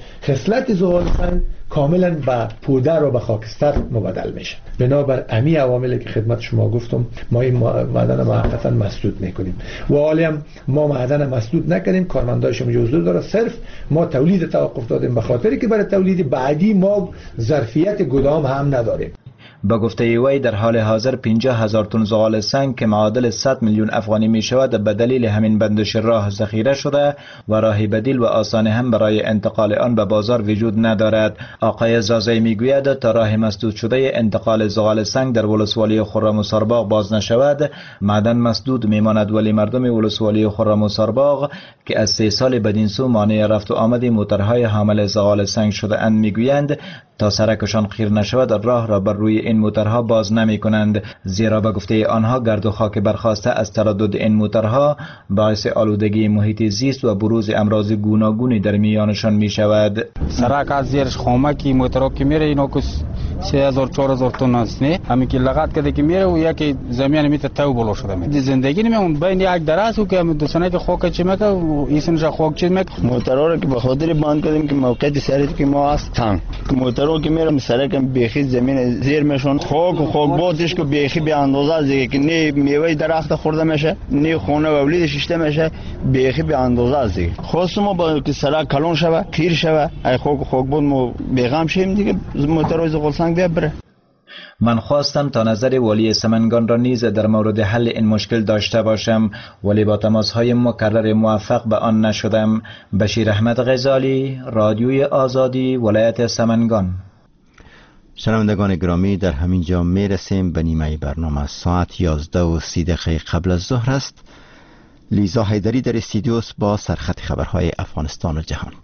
Speaker 26: خصلت زغال سنگ کاملا به پودر و به خاکستر مبدل میشه. بنابر امی عواملی که خدمت شما گفتم ما این معدن موقتا مسدود میکنیم و حالی هم ما معدن مسدود نکنیم، کارمندایشون حضور داره، صرف ما تولید توقف دادیم به خاطری که برای تولید بعدی ما ظرفیت گدام هم نداریم.
Speaker 22: با گفته وی در حال حاضر 50,000 تن زغال سنگ که معادل 100 میلیون افغانی می شود به دلیل همین بندش راه ذخیره شده و راه بدیل و آسان هم برای انتقال آن به بازار وجود ندارد. آقای زازی می گوید تا راه مسدود شده انتقال زغال سنگ در ولسوالی خرم و سارباغ باز نشود معدن مسدود می ماند، ولی مردم ولسوالی خرم و سارباغ که از 3 سال بدین سو مانع رفت و آمد موترهای حامل زغال سنگ شده اند می گویند تا سرکشان خیر نشود راه را بر روی این موترها باز نمی کنند، زیرا به گفته آنها گرد و خاک برخاسته از تردد این موترها باعث آلودگی محیط زیست و بروز امراض گوناگونی در میانشان می شود.
Speaker 27: سرک از زیرش خامکی موترها که میره اینا که
Speaker 2: 3000 4000 تن است نه همین که لغت کرده که میره و یکی زمین میته تو بلو شده می زندگی نمیمون بین یک درس و که دوستانه که خوک چی میکنه و ایسنش خوک چی میکنه
Speaker 3: موتورا رو که به خاطر باند کردیم که موقعیت سریعی که ما هست تنگ موتورا که میرم سرک بیخی زمین زیر میشون خوک و خوک بودش که بیخی به اندازه از دیگه که نه میوه درخت خورده میشه نه خونه و ولید شیشته میشه بیخی به اندازه از دیگه خواست ما با که سرک کلون شوه خیر شوه ای خوک بود ما بیغم شیم دیگه موتورا زغالسنگ بیا بره.
Speaker 22: من خواستم تا نظر والی سمنگان را نیز در مورد حل این مشکل داشته باشم ولی با تماس‌های مکرر موفق به آن نشدم. بشیر احمد غزالی، رادیوی آزادی، ولایت سمنگان.
Speaker 1: شنوندگان گرامی، در همین جا میرسیم به نیمه برنامه. ساعت 11:30 قبل از ظهر است. لیزا حیدری در استودیو با سرخط خبرهای افغانستان و جهان.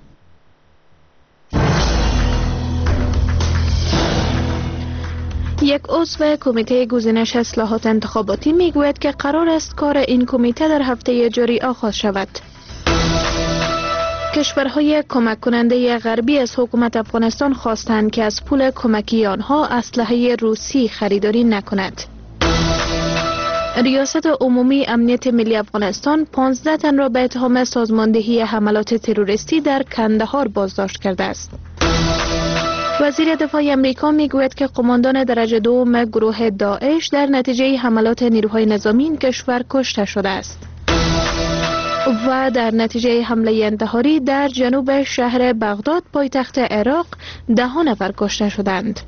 Speaker 4: یک عضو کمیته گزینش اصلاحات انتخاباتی میگوید که قرار است کار این کمیته در هفته جاری آغاز شود. کشورهای کمک کننده غربی از حکومت افغانستان خواستند که از پول کمکی آنها اسلحه روسی خریداری نکند. ریاست عمومی امنیت ملی افغانستان 15 تن را به اتهام سازماندهی حملات تروریستی در کندهار بازداشت کرده است. وزیر دفاع امریکا میگوید که قماندان درجه دوم گروه داعش در نتیجه حملات نیروهای نظامی این کشور کشته شده است. و در نتیجه حمله انتحاری در جنوب شهر بغداد پایتخت عراق 10 نفر کشته شدند.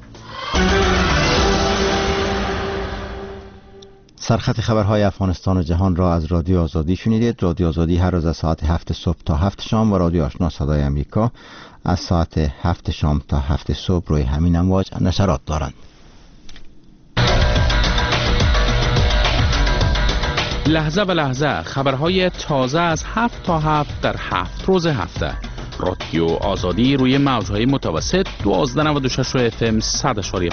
Speaker 1: سرخط خبرهای افغانستان و جهان را از رادیو آزادی شنیدید. رادیو آزادی هر روز از ساعت 7 صبح تا 7 شام و رادیو آشنا صدای امریکا از ساعت 7 شام تا 7 صبح روی همین امواج نشرات دارند.
Speaker 18: لحظه به لحظه خبرهای تازه از 7 تا 7 در 7 روز هفته. رادیو آزادی روی موجهای متوسط 1296 FM 100.5.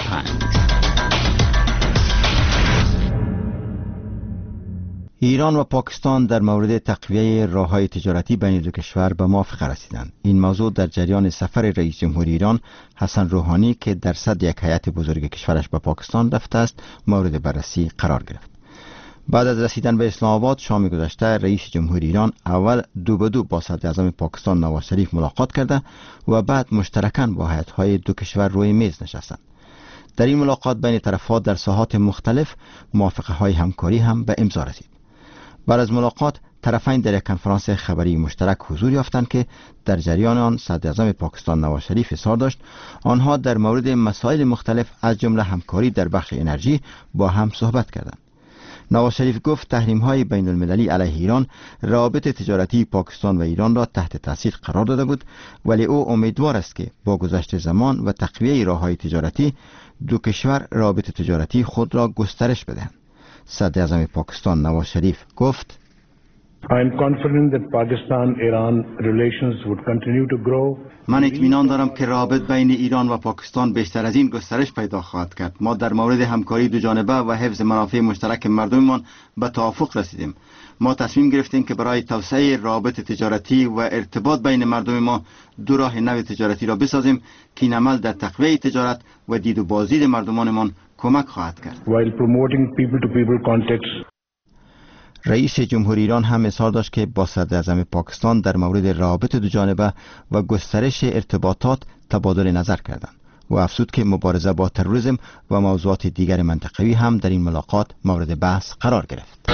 Speaker 1: ایران و پاکستان در مورد تقویه راه‌های تجارتی بین دو کشور به موافقه رسیدند. این موضوع در جریان سفر رئیس جمهوری ایران حسن روحانی که در صدر یک هیئت بزرگ کشورش به پاکستان رفته است مورد بررسی قرار گرفت. بعد از رسیدن به اسلام آباد شام گذشته رئیس جمهوری ایران اول 2 به 2 با صدر اعظم پاکستان نواز شریف ملاقات کرده و بعد مشترکاً با هیئت‌های دو کشور روی میز نشستند. در این ملاقات بین طرف‌ها در ساحات مختلف موافقه‌های همکاری هم به امضا رسید. بعد از ملاقات طرفین در یک کنفرانس خبری مشترک حضور یافتند که در جریان آن صدر اعظم پاکستان نواز شریف اصرار داشت آنها در مورد مسائل مختلف از جمله همکاری در بخش انرژی با هم صحبت کردند. نواز شریف گفت تحریم‌های بین المللی علیه ایران روابط تجارتی پاکستان و ایران را تحت تاثیر قرار داده بود، ولی او امیدوار است که با گذشت زمان و تقویه راه‌های تجارتی دو کشور روابط تجارتی خود را گسترش بدهند. صدر اعظم پاکستان نواز شریف گفت
Speaker 6: I am confident that Pakistan-Iran relations would continue to grow.
Speaker 1: من اطمینان دارم که روابط بین ایران و پاکستان بیشتر از این گسترش پیدا خواهد کرد. ما در مورد همکاری دو جانبه و حفظ منافع مشترک مردممان به توافق رسیدیم. ما تصمیم گرفتیم که برای توسعه روابط تجارتی و ارتباط بین مردم ما دو راه نو تجارتی را بسازیم که این عمل در تقویه تجارت و دید و بازدید مردمانمان کمک خواهد کرد.
Speaker 6: While promoting people-to-people contacts.
Speaker 1: رئیس جمهوری ایران هم اظهار داشت که با صدر اعظم پاکستان در مورد روابط دو جانبه و گسترش ارتباطات تبادل نظر کردند و افزود که مبارزه با تروریسم و موضوعات دیگر منطقوی هم در این ملاقات مورد بحث قرار گرفت.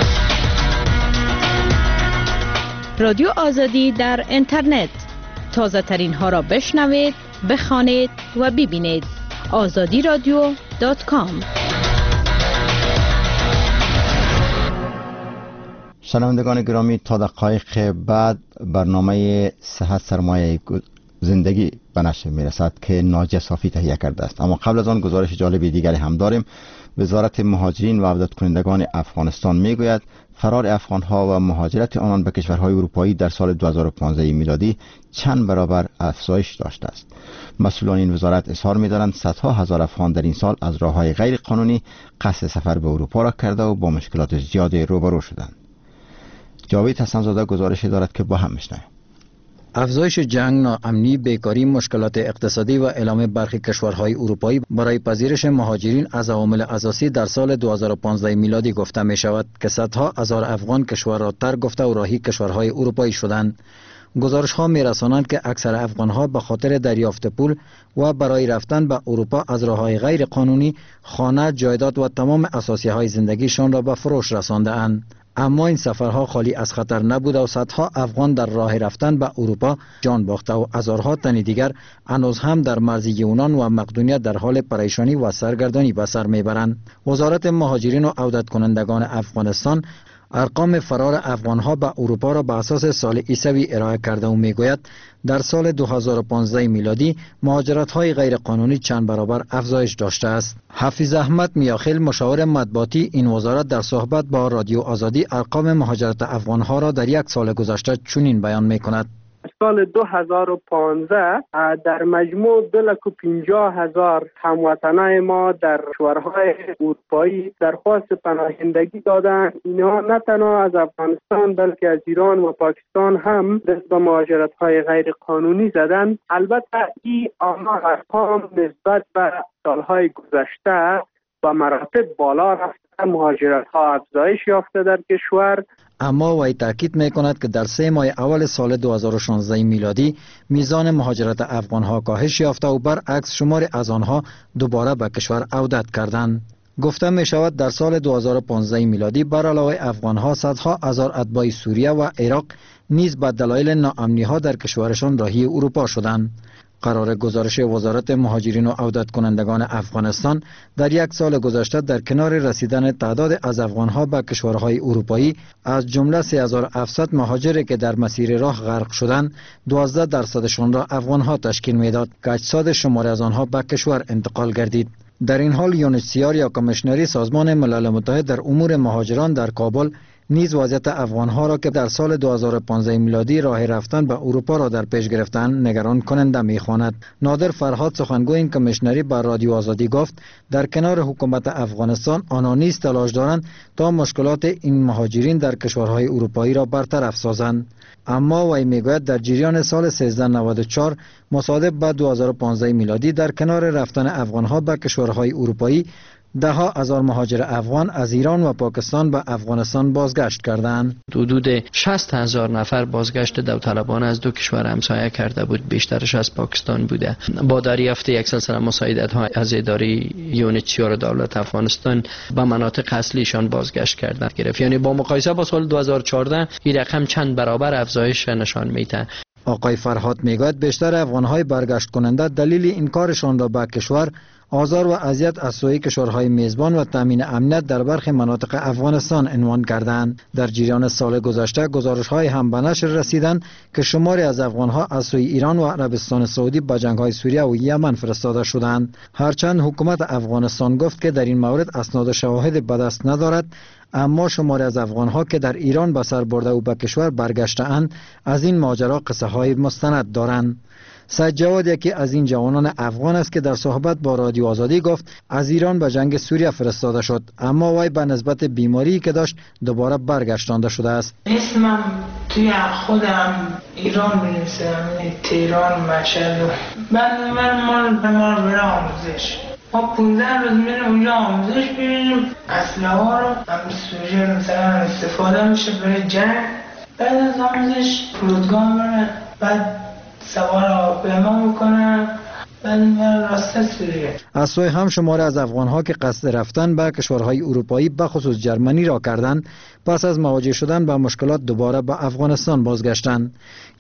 Speaker 4: رادیو آزادی در اینترنت تازه ترین ها را بشنوید، بخوانید و ببینید. azadiradio.com.
Speaker 1: شنوندگان گرامی، تا دقایق بعد برنامه صحت سرمایه زندگی به نشر میرسد که ناجیه صافی تهیه کرده است. اما قبل از آن گزارش جالب دیگری هم داریم. وزارت مهاجرین و عودت کنندگان افغانستان میگوید فرار افغانها و مهاجرت آنان به کشورهای اروپایی در سال 2015 میلادی چند برابر افزایش داشته است. مسئولان این وزارت اظهار می‌دارند صدها هزار افغان در این سال از راه‌های غیر قانونی قصد سفر به اروپا را کرده و با مشکلات زیادی روبرو شدند. جاوید حسن‌زاده گزارشی دارد که با هم میشنویم.
Speaker 7: افزایش جنگ، ناامنی، بیکاری، مشکلات اقتصادی و اعلام برخی کشورهای اروپایی برای پذیرش مهاجرین از عوامل اساسی در سال 2015 میلادی گفته می شود که صدها هزار افغان کشور را ترک گفته و راهی کشورهای اروپایی شدند. گزارش ها می رسانند که اکثر افغان ها به خاطر دریافت پول و برای رفتن به اروپا از راه‌های غیر قانونی خانه، جایداد و تمام اساسیه های زندگیشان را به فروش رسانده اند. اما این سفرها خالی از خطر نبوده و صدها افغان در راه رفتن به اروپا جان باخته و هزارها تن دیگر هنوز هم در مرز یونان و مقدونیه در حال پریشانی و سرگردانی به سر میبرند. وزارت مهاجرین و عودت کنندگان افغانستان ارقام فرار افغانها به اروپا را به اساس سال عیسوی ارائه کرده و میگوید در سال 2015 میلادی مهاجرت‌های غیر قانونی چند برابر افزایش داشته است. حفیظ احمد میاخیل، مشاور مطبوعاتی این وزارت، در صحبت با رادیو آزادی ارقام مهاجرت افغانها را در یک سال گذشته چنین بیان میکند:
Speaker 8: سال 2015 در مجموع 250,000 هموطنان ما در کشورهای اروپایی درخواست پناهندگی دادند. اینها نه تنها از افغانستان بلکه از ایران و پاکستان هم دست به مهاجرت‌های غیر قانونی زدند. البته این ارقام نسبت به سالهای گذشته با مراتب بالا رفته، مهاجرت‌ها افزایش یافته در کشور.
Speaker 7: اما وی تاکید می‌کند که در 3 ماه اول سال 2016 میلادی میزان مهاجرت افغان‌ها کاهش یافته و برعکس شمار از آنها دوباره به کشور عودت کردند. گفته می شود در سال 2015 میلادی بر علاوه افغان‌ها صدها هزار اتباع سوریه و عراق نیز به دلایل ناامنی‌ها در کشورشان راهی اروپا شدند. قرار گزارش وزارت مهاجرین و عودت کنندگان افغانستان در یک سال گذشته در کنار رسیدن تعداد از افغانها به کشورهای اروپایی از جمله 3700 مهاجری که در مسیر راه غرق شدند 12% را افغانها تشکیل میداد که اجساد شماری از آنها به کشور انتقال گردید. در این حال یونیسیار یا کمیشنری سازمان ملل متحد در امور مهاجران در کابل نیز وضعیت افغانها را که در سال 2015 میلادی راه رفتن به اروپا را در پیش گرفتن نگران کننده می‌خواند. نادر فرهاد، سخنگوی این کمیشنری، بر رادیو آزادی گفت در کنار حکومت افغانستان آنها نیز تلاش دارند تا مشکلات این مهاجرین در کشورهای اروپایی را برطرف سازند. اما وی میگوید در جریان سال 1394 مصادف به 2015 میلادی در کنار رفتن افغانها به کشورهای اروپایی ده‌ها هزار مهاجر افغان از ایران و پاکستان به افغانستان بازگشت کردند.
Speaker 9: حدود 60,000 نفر بازگشت داوطلبانه از دو کشور همسایه کرده بود، بیشترش از پاکستان بوده. با دریافت یک سلسله مساعدت‌ها از اداره یونیسیار دولت افغانستان به مناطق اصلیشان بازگشت کردند گرفت. یعنی با مقایسه با سال 2014 این رقم چند برابر افزایش نشان میده.
Speaker 7: آقای فرهاد میگوید بیشتر افغان‌های برگشت کننده دلیل این کارشان را به کشور آزار و اذیت از سوی کشورهای میزبان و تامین امنیت در برخی مناطق افغانستان عنوان کردند. در جریان سال گذشته گزارش‌های هم به نشر رسیدند که شماری از افغان‌ها از سوی ایران و عربستان سعودی به جنگ‌های سوریه و یمن فرستاده شدند. هرچند حکومت افغانستان گفت که در این مورد اسناد و شواهد به دست ندارد، اما شماری از افغان‌ها که در ایران به سر برده و به کشور برگشته‌اند از این ماجرا قصه‌های مستند دارند. سید جواد یکی از این جوانان افغان است که در صحبت با رادیو آزادی گفت از ایران به جنگ سوریه فرستاده شد، اما وی به نسبت بیماری که داشت دوباره برگشتانده شده است.
Speaker 11: اسمم توی خودم ایران می‌نویسم، تهران، مشهد. من مال برای آموزش. ما 15 روز میریم اونجا آموزش ببینیم، اسلحه ها رو هم سوریه مثلا استفاده میشه برای جنگ. بعد از آموزش فرودگاه میرم، بعد سوار هواپیما میکنن، بعد میرن راسته سوریه.
Speaker 7: از سوی هم شماری از افغانها که قصد رفتن به کشورهای اروپایی به خصوص جرمنی را کردند پس از مواجه شدن با مشکلات دوباره به افغانستان بازگشتند.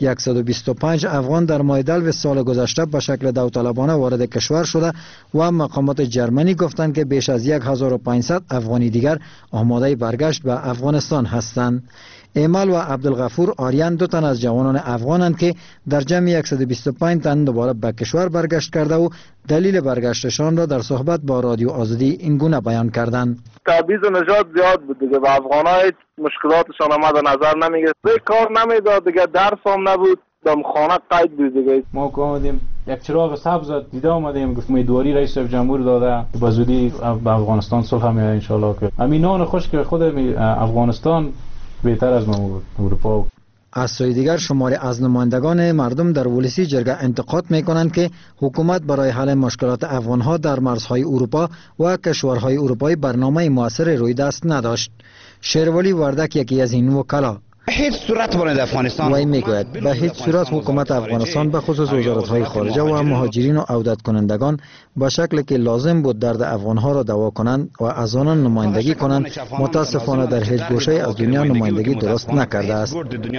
Speaker 7: 125 افغان در ماه دلو سال گذشته به شکل داوطلبانه وارد کشور شده و مقامات جرمنی گفتند که بیش از 1500 افغانی دیگر آماده برگشت به افغانستان هستند. ایمال و عبدالغفور آریان دو تن از جوانان افغانند که در جمع 125 تن دوباره به کشور برگشت کرده و دلیل برگشتشان را در صحبت با رادیو آزادی این گونه بیان کردند.
Speaker 12: تبعیض و نژاد زیاد بود دیگه، به افغان‌ها هیچ مشکلاتشان آمد نظر نمیگرفت، کار نمیداد دیگه، درس هم نبود، دم خانه قید بود دیگه.
Speaker 2: ما آمدیم یک چراغ سبز دیده آمدیم، گفت امیدواری رئیس جمهور داده به زودی به افغانستان صلح میاد ان شاء الله. که همین نان خوش که خود افغانستان بهتر از ما بود اروپا.
Speaker 7: از سوی دیگر شماری از نمایندگان مردم در ولسی جرگه انتقاد میکنند که حکومت برای حل مشکلات افغانها در مرزهای اروپا و کشورهای اروپایی برنامه موثر روی دست نداشت. شیرولی وردک یکی از این وکلا
Speaker 5: هیچ صورت برای افغانستان
Speaker 7: وی میگوید به هیچ صورت حکومت افغانستان به خصوص وزارت‌های خارجه و مهاجرین و عودت کنندگان به شکلی که لازم بود درد افغانها را دوا کنند و از آنان نمایندگی کنند متاسفانه در هیچ گوشه از دنیا نمایندگی درست نکرده است.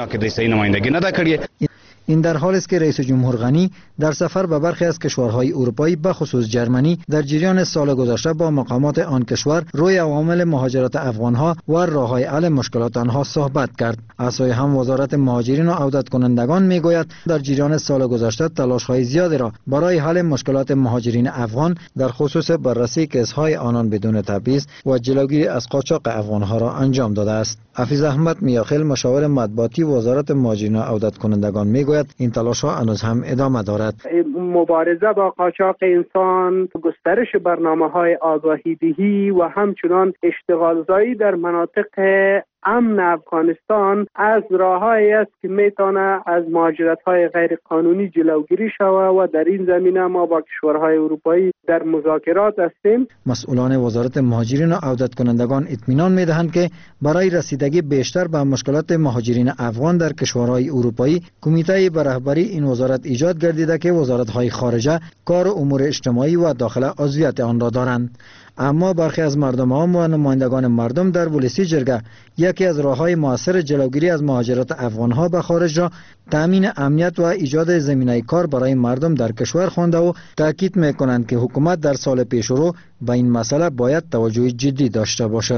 Speaker 7: این در حالی است که رئیس جمهور غنی در سفر به برخی از کشورهای اروپایی به خصوص جرمنی در جریان سال گذشته با مقامات آن کشور روی عوامل مهاجرت افغانها و راه‌های حل مشکلات آنها صحبت کرد. از سوی هم وزارت مهاجرین و عودت کنندگان میگوید در جریان سال گذشته تلاش‌های زیادی را برای حل مشکلات مهاجرین افغان در خصوص بررسی کیس‌های آنان بدون تبعیض و جلوگیری از قاچاق افغانها را انجام داده است. حفیظ احمد میاخیل مشاور مطبوعاتی وزارت مهاجرین و عودت کنندگان میگوید این تلاش‌ها هنوز هم ادامه دارد.
Speaker 8: مبارزه با قاچاق انسان، گسترش برنامه‌های آگاهی‌دهی و همچنان اشتغالزایی در مناطق امن افغانستان از راه‌هایی است که میتونه از مهاجرت‌های غیر قانونی جلوگیری شود و در این زمینه ما با کشورهای اروپایی در مذاکرات هستیم.
Speaker 7: مسئولان وزارت مهاجرین و عودت کنندگان اطمینان می‌دهند که برای رسیدگی بیشتر به مشکلات مهاجرین افغان در کشورهای اروپایی کمیته به رهبری این وزارت ایجاد گردیده که وزارت‌های خارجه کار امور اجتماعی و داخله عضویت آن را دارند. اما برخی از مردمان و نمایندگان مردم در ولسی جرگه یکی از راه‌های موثر جلوگیری از مهاجرت افغان‌ها به خارج را تامین امنیت و ایجاد زمینه کار برای مردم در کشور خوانده و تاکید می‌کنند که حکومت در سال پیشرو به این مسئله باید توجه جدی داشته باشد.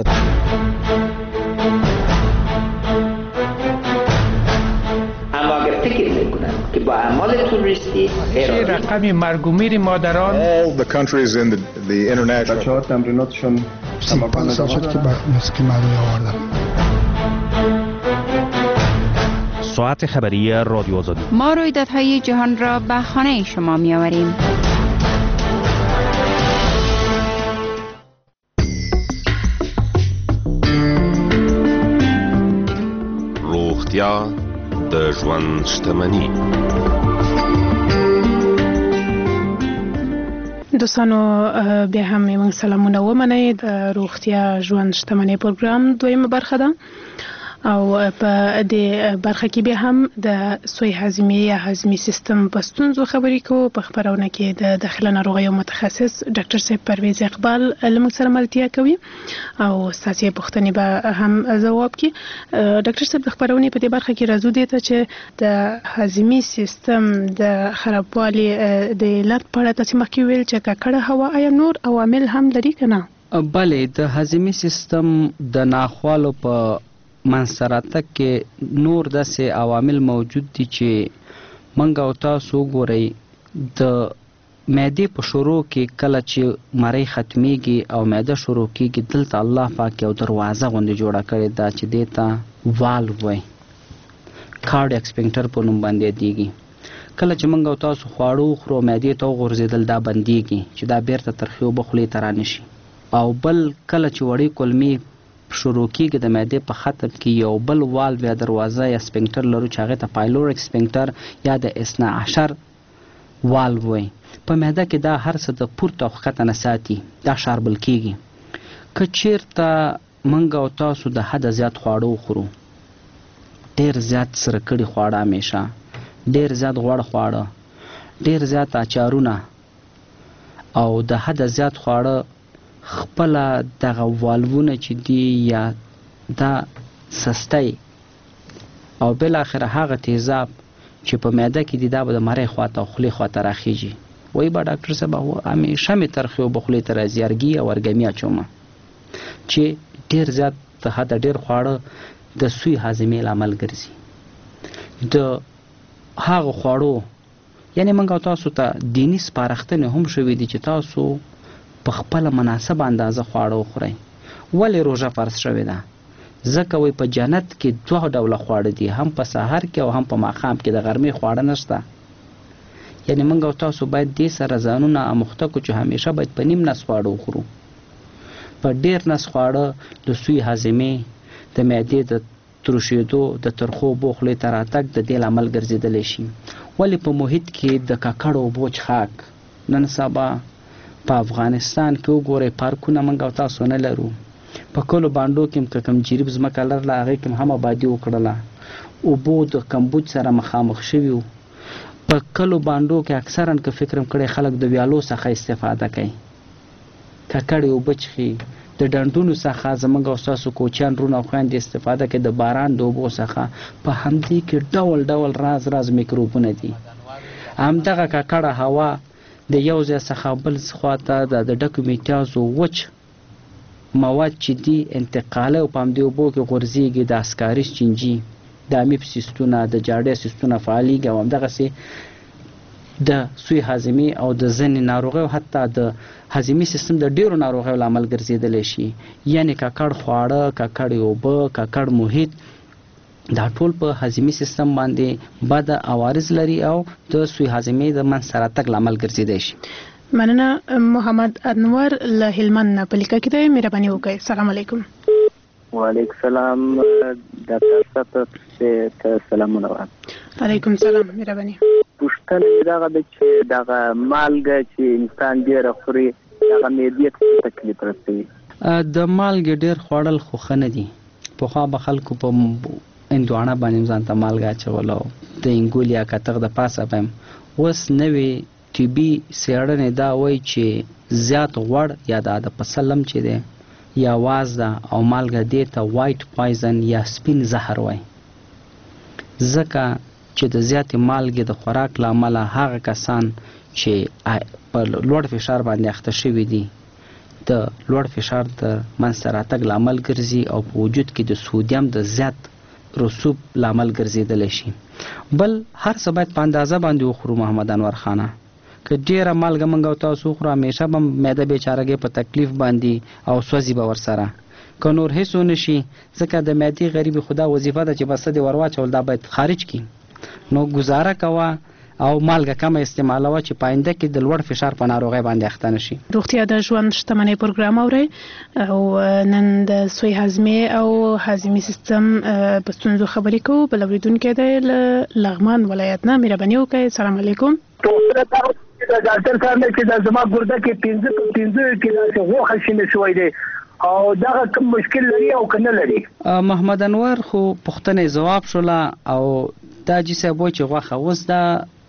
Speaker 13: که با اعمال توریستی
Speaker 14: رقم مرگ و میر مادران
Speaker 15: all the countries in the international
Speaker 16: بچه‌ها تمریناتشون
Speaker 17: سال شد که موسیقی معلومی آوردم.
Speaker 18: ساعت خبری رادیو آزادی.
Speaker 27: ما رویدادهای جهان را به خانه شما می آوریم.
Speaker 28: روغتیا د ژوند شتمني.
Speaker 4: دوستانو بیا هم موږ سلامونه ومنئ. د روغتیا ژوند شتمني پروګرام دویمه برخه ده او په دې برخه کې بیا هم د سوی هاضمې یا هاضمي سیستم په ستونزو خبرې کوو. په خبرونه کې د داخله ناروغیو متخصص ډاکټر صاحب پرویز اقبال له موږ سره ملتیا کوي او ستاسو پوښتنې به هم ځواب کړي. ډاکټر صاحب د خبرونې په دې برخه کې راځو دي ته چې د هاضمي سیستم د خرابوالي د علت په اړه تاسو مخکې ویل چې ککړه هوا آیا نور عوامل هم لري که نه؟
Speaker 9: بله، د هاضمي سیستم د ناخوالو په منصراتک کې نور داسې عوامل موجود دي چې منګ او تاسو ګورئ. د معدې په شروع کې کله چې مری ختمیږي او معده شروع کېږي دلته الله پاک یو دروازه غوندې جوړه کړې ده چې دې ته والو وایي، کارډیک سپینکټر په نوم باندې یادېږي. کله چې منګ او تاسو خواړه وخورو معدې ته وغورځېدل دا بندېږي چې دا بیرته ترخې اوبه خولې ته رانشي. او بل کله چې وړې کولمې شروع کېږي د معدې په ختم کې یو بل والو یا دروازه یا سپینکټر لرو چې هغې ته پایلوریک سپینکټر یا د 12 والو وایي. په معده کې دا هر څه د پورته او ښکته نه ساتي، دا شاربل کېږي. که چېرته موږ او تاسو د حده زیات خواړه وخورو، ډېر زیات سره کړي خواړه، همیشه ډېر زیات غوړ خواړه، ډېر زیات اچارونه او د حده زیات خواړه، خپله دغه والوونه چې دي یا دا سستی او بالاخره هغه تیزاب چې په معده کې دي دا به د مرۍ خواته او خولې خواته راخیږي. وایي به ډاکټر صاحب همیشه مې ترخې اوبه خولې ته راځي، ارګي او ارګمي اچومه، چې ډېر زیات د حده ډېر خواړه د سوی هاضمې لامل ګرځي. د هغو خوړو یعنې موږ او تاسو ته دیني سپارښتنې هم شوي دي چې تاسو په خپله مناسب اندازه خواړه وخورئ. ولې روژه فرض شوې ده؟ ځکه وایي په جنت کې 2 ډوله خواړه دي، هم په سحر کې او هم په ماښام کې، د غرمې خواړه نشته. یعنې موږ او تاسو باید دې سره ځانونه اموخته کړو چې همیشه باید په نیم نس خواړه وخورو. په ډېر نس خواړه د سوی هاضمې، د معدې د
Speaker 10: ترشیدو د ترخو بوخلې ته راتګ د دې لامل ګرځېدلی شي. ولې په محیط کې د ککړو اوبو څښاک نن سبا په افغانستان کې وګورئ پارکونه موږ او تاسو نه لرو. په کلو بانډو کې که کوم جریب ځمکه لرله هغې کې هم آبادي وکړله، اوبو د کمبود سره مخامخ شوي وو. په کلو بانډو کې اکثرا که فکر کړی خلک د ویالو څخه استفاده کوي، ککړې اوبه څښي. د ډنډونو څخه زموږ او ستاسو کوچیان رونه او خویندې استفاده کوي، د باران د اوبو څخه. په همدې کې ډول ډول راز میکروبونه دي. همدغه ککړه هوا د یو ځای څخه بل خواته د ډکو میټیازو وچ مواد چې دي انتقالي او په همدې اوبو کې غورځېږي. د اسکاریس چینجي، د امیب سیستونه، د جاډې سیستونه فعالېږي او همدغسې د سوی هاضمې او د ځینې ناروغیو حتی د هاضمي سیستم د ډیرو ناروغیو لامل ګرځېدلی شي. یعنې ککړ خواړه، ککړې اوبه، ککړ محیط دا ټول په هاضمي سیستم باندې بد عوارض لري او د سوی هاضمې د منځته راتګ لامل ګرځېدی شي.
Speaker 4: مننه. محمد انور له هلمند نه په لیکه کې دی، مهرباني وکړئ. السلام علیکم.
Speaker 16: وعلیکم السلام. ډاکټر صاحب ته سلامونه وایم.
Speaker 4: علیکم السلام. مهرباني.
Speaker 16: پوښتنه مې دغه ده چې دغه مالګه چې انسان ډېره خوري دغه معدې ته تکلیف رسوي.
Speaker 10: د مالګې ډېر خوړل خو ښه نه دي. پخوا به خلکو په هندوانه باندې ځان ته مالګه اچول او د انګول یا کتغ د پاسه به اوس نوې طبي څېړنې دا وایي چې زیات غوړ یا د پسلم چې دی یا وازده او مالګه دې ته وایټ پایزن یا سپین زهر وایي. ځکه چې د زیاتې مالګې د خوراک له امله هغه کسان چې په لوړ فشار باندې اخته شوي دي د لوړ فشار د منځته راتګ لامل ګرځي او په وجود کې د سودیم د زیات رسوب لامل ګرځېدلی شي. بل هر څه باید په اندازه باندې وخورو. محمد انور خانه که ډېره مالګه موږ او تاسو وخورو همیشه به معده بېچارهګۍ په تکلیف باندې او سوځي به ورسره. که نور هېڅ ونه شي ځکه د معدې غریبي خو دا وظیفه ده چې بس څه دې ور واچول دا باید خارج کړي. نو گزاره کوه او مالګه کمه استعمالوه چې په آینده کې د لوړ فشار په ناروغۍ باندې اخته نه شي.
Speaker 4: روغتیا د ژوند شتمنۍ پروګرام اورئ او نن د سوی هاضمې او هاضمي سیستم په ستونزو خبرې کوو. بل اورېدونکی دی له لغمان ولایت نه، مهرباني وکړئ. السلام علیکم.
Speaker 19: ډاکټر صاحب چې دا زما ګرده کې 15 کې غوښه شینه شوی دی او دغه کوم مشکل لري او کنه لري.
Speaker 10: محمد انور خو پوښتنې ځواب شوله او دا جی صاحب وایي چې غوښه اوس دا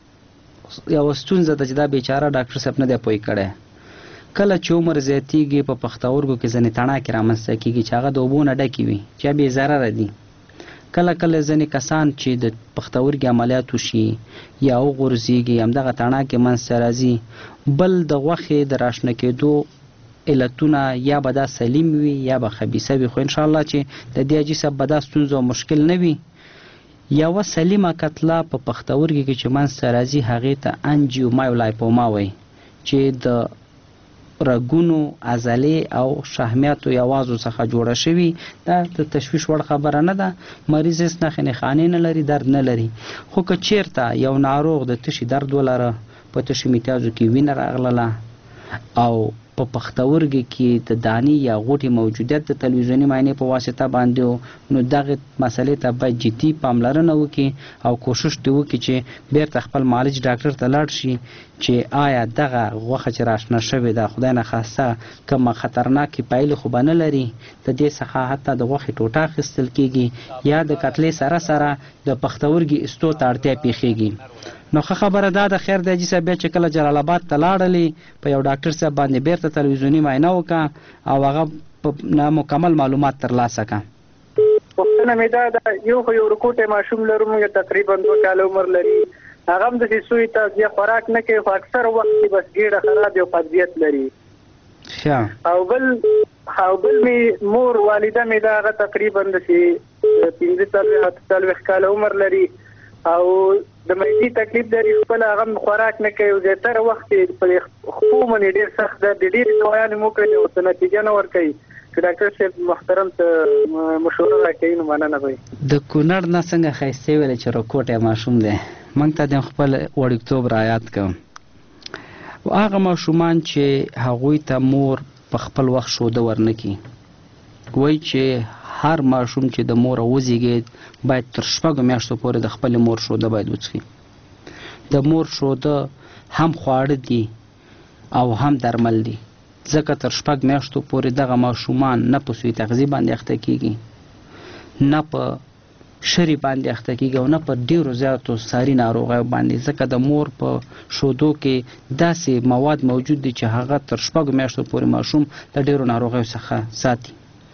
Speaker 10: یوه ستونزه ده چې دا بیچاره ډاکټر صاحب نه دی پوه کړی. کله چې عمر زیاتېږي په پښتورګو کې ځینې تڼاکې رامنځته کېږي چې هغه د اوبو نه ډکې وي چې بې ضرره دي. کله کله ځینې کسان چې د پښتورګي عملیات وشي یا وغورځېږي همدغه تڼاکې منځته راځي. بل د غوښې د راشنه کېدو علتونه یا به دا سلیم وي یا به خبیثه وي، خو انشاءالله چې د دې حاجي صاحب به دا ستونزه او مشکل نه وي. یوه سلیمه کتله په پښتورګي کې چې منځته راځي هغې ته انجیومایولایپوما وایي چې د رګونو عضلې او شحمیاتو یوازو څخه جوړه شوي. دا د تشویش وړ خبره نه ده. مریض هېڅ نښې نښانې نه لري، درد نه لري. خو که چیرته یو ناروغ د تشي درد ولره، په تشي میتیازو کې وینه راغلله او په پښتورګي کې د دانې یا غوټې موجودیت د تلویزیوني معاینې په واسطه باندې نو دغه مسلې ته باید جدي پاملرنه وکړي او کوشش دې وکړي چې بیرته خپل معالج ډاکټر ته لاړ شي چې آیا دغه غوښه چې راشنه شوې ده خدای نخواسته کومه خطرناکې پایلې خو به نه لري. د دې څخه حتی د غوښې ټوټه اخیستل کېږي یا د کتلې سره سره د پښتورګي ایستو ته اړتیا پیښیږي. نو ښه خبره دا ده خیر دی حاجي صاحب بیا چې کله جلال آباد ته لاړلې په یو ډاکټر صاحب باندې بیرته تلویزیوني معاینه وکړه او هغه نه مکمل معلومات ترلاسه کړه.
Speaker 8: پوښتنه مې دا ده یو خو یو رکوټی ماشوم لرو موږ تقریبا 2 کاله عمر لري، هغه هم داسې سوی تغذیه خوراک نه کوي خو اکثر وخت کې بس ګېډه خراب او قبضیت لري. او بل مې مور والده مې دا هغه تقریبا داسې 15 کاله عمر لري او د معدې تکلیف لري، خپل هغه خوراک نه کوي او زیاتره وخت په خپو باندې ډېر سخت ده. د ډېرې دوايانې مو کړې او څه نتیجه نه ورکوي. که ډاکټر صاحب محترم ته مشوره راکوي نو مننه به وي.
Speaker 10: د کونړ نه څنګه ښایستې ویلې چې رکوټی ماشوم دی، موږ ته د خپل وړکتوب رعایت کوم. هغه ماشومان چې هغوی ته مور په خپل وخت ښوده ورنکړي وایي چې هر ماشوم چې د مور وزیږید باید تر 6 میاشتو پورې د خپل مور شوده باید وڅښي. د مور شوده هم خواړه دي او هم درمل دي، ځکه تر 6 میاشتو پورې دغه ماشومان نه په سوی تغذیه باندې اخته کیږي، نه په شری باندې اخته کیږي او نه په ډیرو زیاتو ساري ناروغیو باندې، ځکه د مور په شودو کې داسې مواد موجود دي چې هغه تر 6 میاشتو پورې ماشوم د ډیرو ناروغیو څخه ساتي.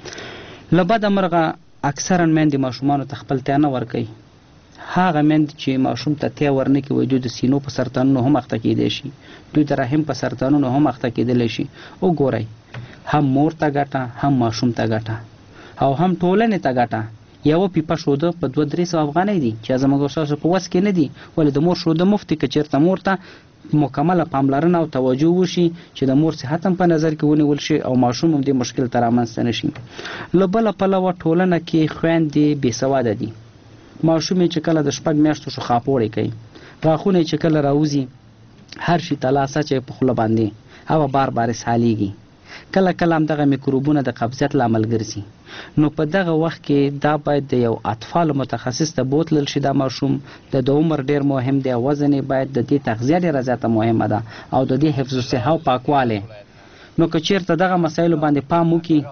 Speaker 10: له بده مرغه اکثرا میندې ماشومانو ته خپل تیا نه ورکوي. هغه میندې چې ماشوم ته تیا ورنه کوي دوی د سینو په سرطانونو هم اخته کیدای شي، دوی د رحم په سرطانونو هم اخته کیدلی شي. وګورئ، هم مور ته ګټه، هم ماشوم ته ګټه او هم ټولنې ته ګټه. یو پیپه شوده په 200-300 افغانۍ دي چې زموږ اساسو په وس کې نه دي، ولې د مور شوده مفتي که چېرته مور ته مکمله پاملرنه او توجه وشي چې د مور صحت هم په نظر کې ونیول شي او ماشوم هم دې مشکل ته رامنځته نه شي. له بله پلوه ټولنه کې خویندې بېسواده دي. ماشوم چې کله د 6 میاشتو شو خاپوړې کوي، غاښونه چې کله راوځي هر شي ته لاس اچوي په خوله باندې او بار بار اسهالېږي، کله کله هم دغه میکروبونه د قبضیت لامل ګرځي. نو په دغه وخت کې دا باید د یو اطفال متخصص ته بوتلل شي. دا ماشوم د عمر ډیر مهم دی، وزن باید د دې تغذیه ډیره زیاته مهمه ده او د دې حفظ الصحه او پاکواله. نو که چیرته دغه مسایلو باندې پام وکړي،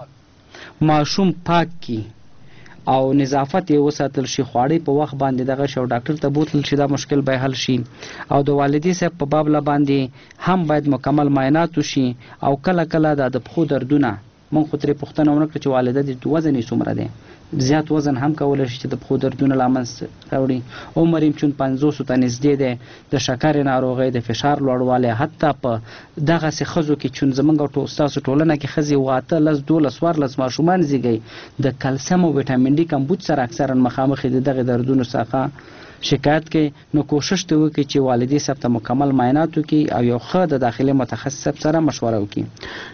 Speaker 10: ماشوم پاک کی او نظافت یې وساتل شي، خواړې په وخت باندې دغه شو ډاکټر ته بوتل شي، دا مشکل به حل شي. او د والدې صاحب په باب باندې هم باید مکمل معاینات وشي او کله کله د پښو دردونه مونږ خو ترې پوښتنه ونه کړه چې والده د وزن یې څومره دی. زیات وزن هم کولی شي چې د پښو دردونه لامل راوړي. عمر یې چون 500 ته نږدې دی، د شکرې ناروغۍ، د فشار لوړوالی، حتی په دغسې ښځو کې چون زموږ ستاسو ټولنه کې ښځې 8 10 12 14 ماشومان زیږوي، د کلسیم او ویټامین ډي کمبود سره اکثرا مخامخ دي دغه دردونو څخه شکایت کوي. نو کوشش ته وکړي چې والدې صاحب ته مکمل معاینات وکړي او یو ښه د داخلي متخصص سره مشوره وکړي.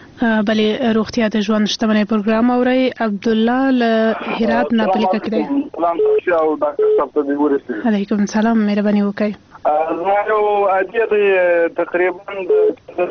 Speaker 4: بله روغتیا د ژوند شتمنۍ پروګرام اوري. عبدالله له هرات نه پلیکه کړی.
Speaker 12: سلام تاسو او ډاکټر صاحب ته ورسېږي.
Speaker 4: علیکم السلام، مهرباني وکړئ.
Speaker 12: زما یو عادي دی، تقریبا د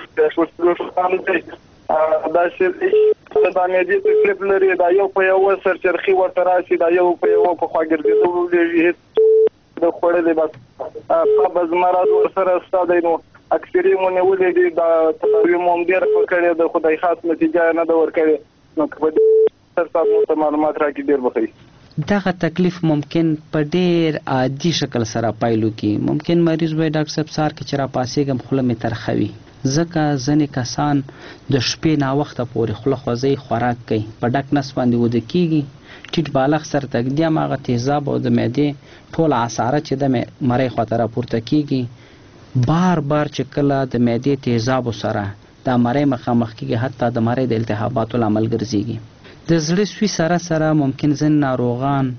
Speaker 12: شوستلو دی دا چې دا مېدی تکلیف لري، دا یو په یو سرچرخي ورته راشي، دا یو په یو په خوا ګرځېدو لري، د خوړلې بس قبض مرض ورسره ستادی. نو اکثري مونږ دي دا تداوی مونږ ډیر کړی د خدای خاص نتیجه نه دا ورکړي. نو په دې سره تاسو معلومات راکړي ډیر بخیر.
Speaker 10: دغه تکلیف ممکن په ډیر عادي شکل سره پایلو کې ممکن مریض وای ډاکټر صاحب سار کې چر پاسېګم خوله می ترخوي، ځکه ځنې کسان د شپې نا وخته پورې خوله خوځي، خوراک کوي، په ډک نس باندې ود کیږي، ټیټ بالغ سره تګدیا ماغه تیزاب او د معدې ټول عصاره چې د مړی خاطر پورته کیږي، بار بار چې کله د معدې تیزاب سره د مړی مخامخ کیږي، حتی د مړی د التهاباتو لامل ګرځيږي. د زړه سوي سره سره ممکن ځین ناروغان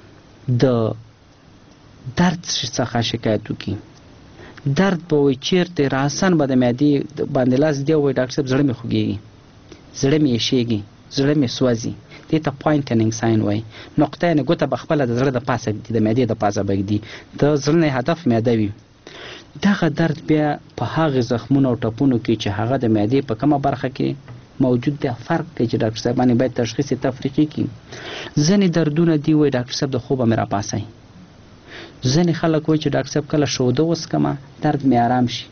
Speaker 10: د درد څخه شکایت وکړي. درد به وي چیرته راسن به د معدې باندې لاس دی وای ډاکټر صاحب زړه مې خوږیږي، زړه مې شېږي، زړه مې سوځي، دې ته پوینټینګ ساين وای. نقطه نه ګوته بخپله د زړه د پاسه د معدې د پاسه بګدي، د زړه نه هدف معده وي. دغه درد بیا په هغه زخمونو او ټپونو کې چې هغه د معدې په کومه برخه کې موجود دی فرق کوي چې ډاکټر صاحب باندې باید تشخیص تفریقي کړي. ځینې دردونه دی وای ډاکټر صاحب د خوبه مې راپاسي، ځینې خلک وای چې ډاکټر صاحب کله شوده وسکمه درد مې آرام شي،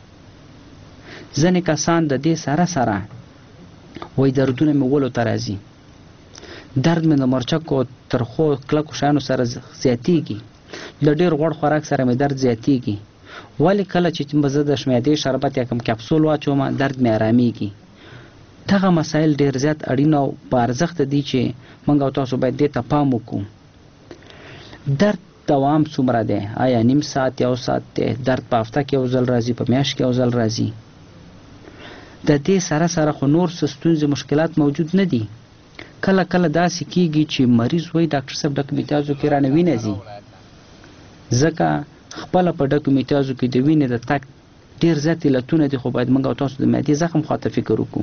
Speaker 10: ځینې کسان د دې سره سره وای دردونه مې ولو ته راځي، درد مې د مرچکو ترخو کلکو شیانو سره زیاتیږي، له ډېر غوړ خوراک سره مې درد زیاتیږي، ولی کله چې زه د شمیدې شربت یا کوم کپسول واچوم درد مې آرامیږي. دغه مسایل ډیر زیات اړین او په ارزښت دي چې موږ او تاسو باید دې ته پام وکړو. درد دوام څومره دی؟ آیا نیم ساعت یو ساعت دی؟ درد په هفته کې یو ځل راځي، په میاشت کې یو ځل راځي؟ د دې سره سره خو نور څه ستونزې مشکلات موجود نه دي. کله کله داسې کیږي چې مریض وایي ډاکټر صاحب ډک میتیازو کې رانه وینه ځي، ځکه خپله په ډکو میتیازو کې د وینې د تګ ډېر زیات علتونه دي، خو باید موږ او تاسو د معدې زخم خواته فکر وکړو.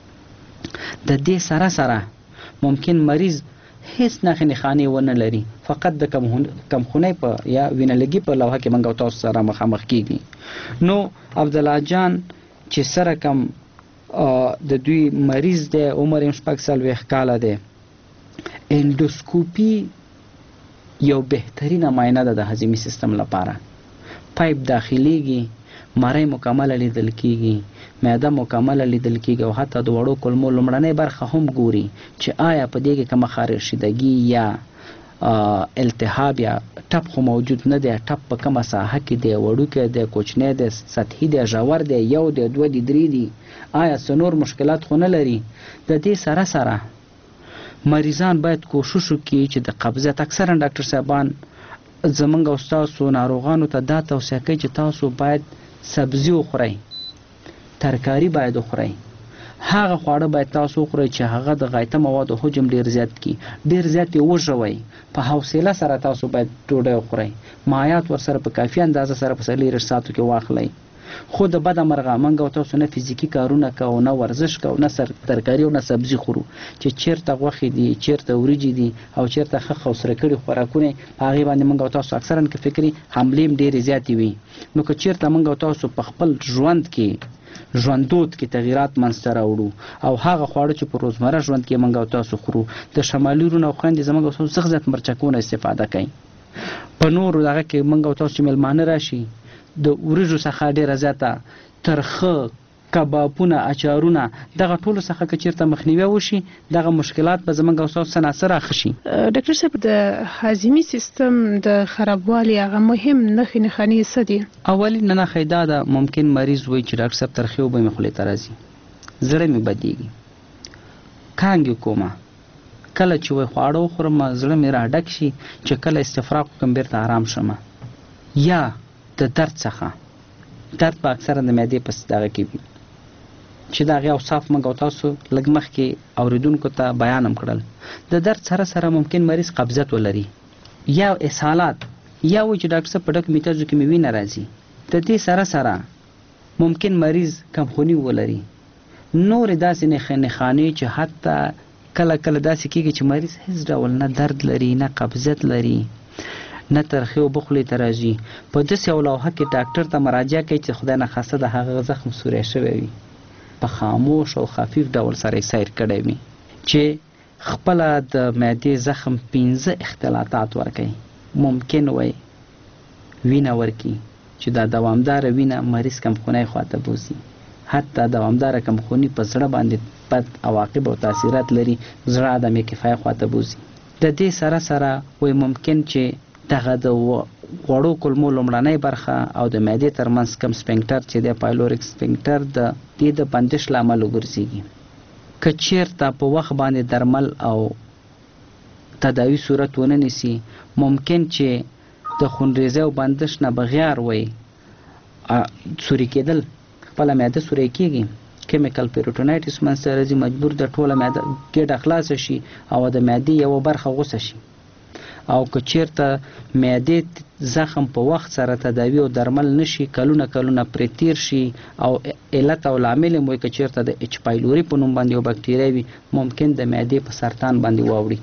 Speaker 10: د دې سره سره ممکن مریض هیڅ نښې نښانې ونه لري، فقط د کمخونۍ په یا وینهلګي په لوحه کې موږ او تاسو سره مخامخ کیږي. نو عبدالله جان چې سره کم د دوی مریض دی، عمر یې 46 کاله دی، اندوسکوپي یو بهترینه معاینه ده د هضمي سیستم لپاره. پایپ داخليږي، مری مکمل لیدل کیږي، معده مکمل لیدل کیږي او حتی د وړو کولمو لومړنۍ برخه هم ګوري چې آیا په دې کې کومه خارشدګي یا التهاب یا ټپ خو موجود نه دی، ټپ په کومه ساحه کې دی، وړوکی دی، کوچنی دی، سطحي دی، ژور دی، یو دی، دوه دی، درې دی، آیا څه نور مشکلات خو نه لري. د دې سره سره مریضان باید کوشش وکړي چې د قبضیت اکثرا ډاکټر صاحبان زمونږ او ستاسو ناروغانو ته دا توصیه کوي چې تاسو باید سبزي وخورئ، ترکاري باید وخورئ، هغه خواړه باید تاسو وخورئ چې هغه د غایطه موادو حجم ډیر زیات کړي، ډیر زیات یې وژوئ، په حوصله سره تاسو باید ډوډۍ وخورئ، مایعات ورسره په کافي اندازه سره په 4 ساعتو کې واخلئ. خو د بده مرغه موږ او تاسو نه فزیکي کارونه کوو، نه ورزش کوو، نه ترکاري او نه سبزي خورو، چې چیرته غوښې دي، چیرته وریجې دي او چیرته ښه او سره کړي خوراکونه، په هغې باندې موږ او تاسو اکثرا کې فکري حملې هم ډېرې زیاتې وي. نو که چیرته موږ او تاسو په خپل ژوندود کې تغییرات منځته راوړو او هغه خواړه چې په روزمره ژوند کې موږ او تاسو خورو، د شمالي وروڼو او خویندې زموږ او تاسو څخه زیات مرچکونه استفاده کوي. په نورو دغه کې موږ او تاسو چې میلمانه راشي، د وریجو څخه ډیره زیاته ترخه کبابونه، اچارونه، دغه ټولو څخه که چیرته مخنیوی وشي دغه مشکلات به زموږ او ستاسو سناسر راښه شي.
Speaker 4: ډاکټر صاحب، د هضمي سیستم د خرابوالي هغه مهم نښې نښانې څه دي؟
Speaker 10: اولینه نښه دا ده، ممکن مریض وایي چې ډاکټر صاحب ترخې اوبه مې خولې ته راځي، زړه مې بدېږي، کانګې کومه، کله چې وایي خواړه وخورم زړه مې راډک شي چې کله استفراغ وکړم بیرته آرام شمه. یا د درد څخه، درد به اکثرا د معدې په دغه کې وي چې د هغې اوصاف موږ او تاسو لږ مخکې اورېدونکو ته بیان هم کړل. د درد سره سره ممکن مریض قبضیت ولري یا اسهالات، یا وایي چې ډاکټر صاحب په ډکو میتازو کې مې وینه راځي. د دې سره سره ممکن مریض کمخوني ولري. نورې داسې نښانې چې حتی کله کله داسې کېږي چې مریض هیڅ ډول نه درد لري، نه قبضیت لري، نه ترخې اوبه خولې ته راځي. په داسې یو لوحه کې ډاکټر ته مراجعه کوي چې خدای نخواسته د هغه زخم سوری شوی وي، په خاموش او خفیف ډول سره یې سیر کړی وي، چې خپله د معدې زخم 15 اختلاطات ورکوي. ممکن وی وینه ورکي چې دا دوامداره وینه مریض کمخونی خواته بوزي. حتی دوامداره کمخوني په زړه باندې بد عواقب او تاثیرات لري، زړه عدم کفایه خواته بوزي. د دې سره سره وی ممکن چې دغه د غوړو کولمو لومړنۍ برخه او د معدې ترمنځ کم سپینکټر چې د پایلوریک سپینکټر د دې د بندش له امله وګرځېږي. که چیرته په وخت باندې درمل او تداوي صورت ونه نیسي، ممکن چې د خونریزۍ او بندش نه بغیر وی سوري کېدل، خپله معده سوری کېږي، کیمیکل پیروټونایټس منځته راځي، مجبور د ټوله معده ګېډه خلاصه شي او د معدې یوه برخه غوسه شي. او که چیرته معدې زخم په وخت سره تداوي او درمل نشي، کلونه پرې تیر شي او علت او لامل یې که چیرته د اچ پایلوري په نوم باندې یو بکټریا وي، ممکن د معدې په سرطان باندې واوړي.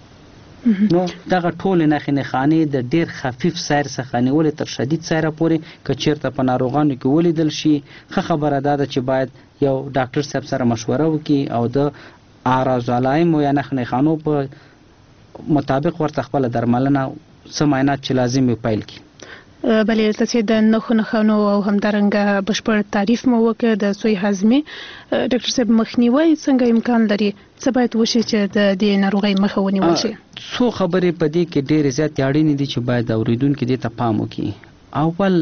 Speaker 10: نو دغه ټولې نښانې د ډیر خفیف سیر څخه نیولې تر شدید سیره پورې که چیرته په ناروغانو کې ولیدل شي، ښه خبره دا ده چې باید یو ډاکټر صاحب سره مشوره وکړي او د اعراض علایمو یا نښانو په مطابق ورته خپله درملنه څه معاینات چې لازم وي پیل کړي.
Speaker 4: بلې تاسې د نښانو او همدارنګه بشپړ تعریف مو وکړ د سوی هضمي. ډاکټر صاحب، مخنیوی څنګه امکان لري؟ څه باید وشي چې د دې ناروغۍ مخه ونیول شي؟
Speaker 10: څو خبرې په دې کې ډېرې زیاتې اړینې دي چې باید اورېدونکي دې ته پام وکړي. اول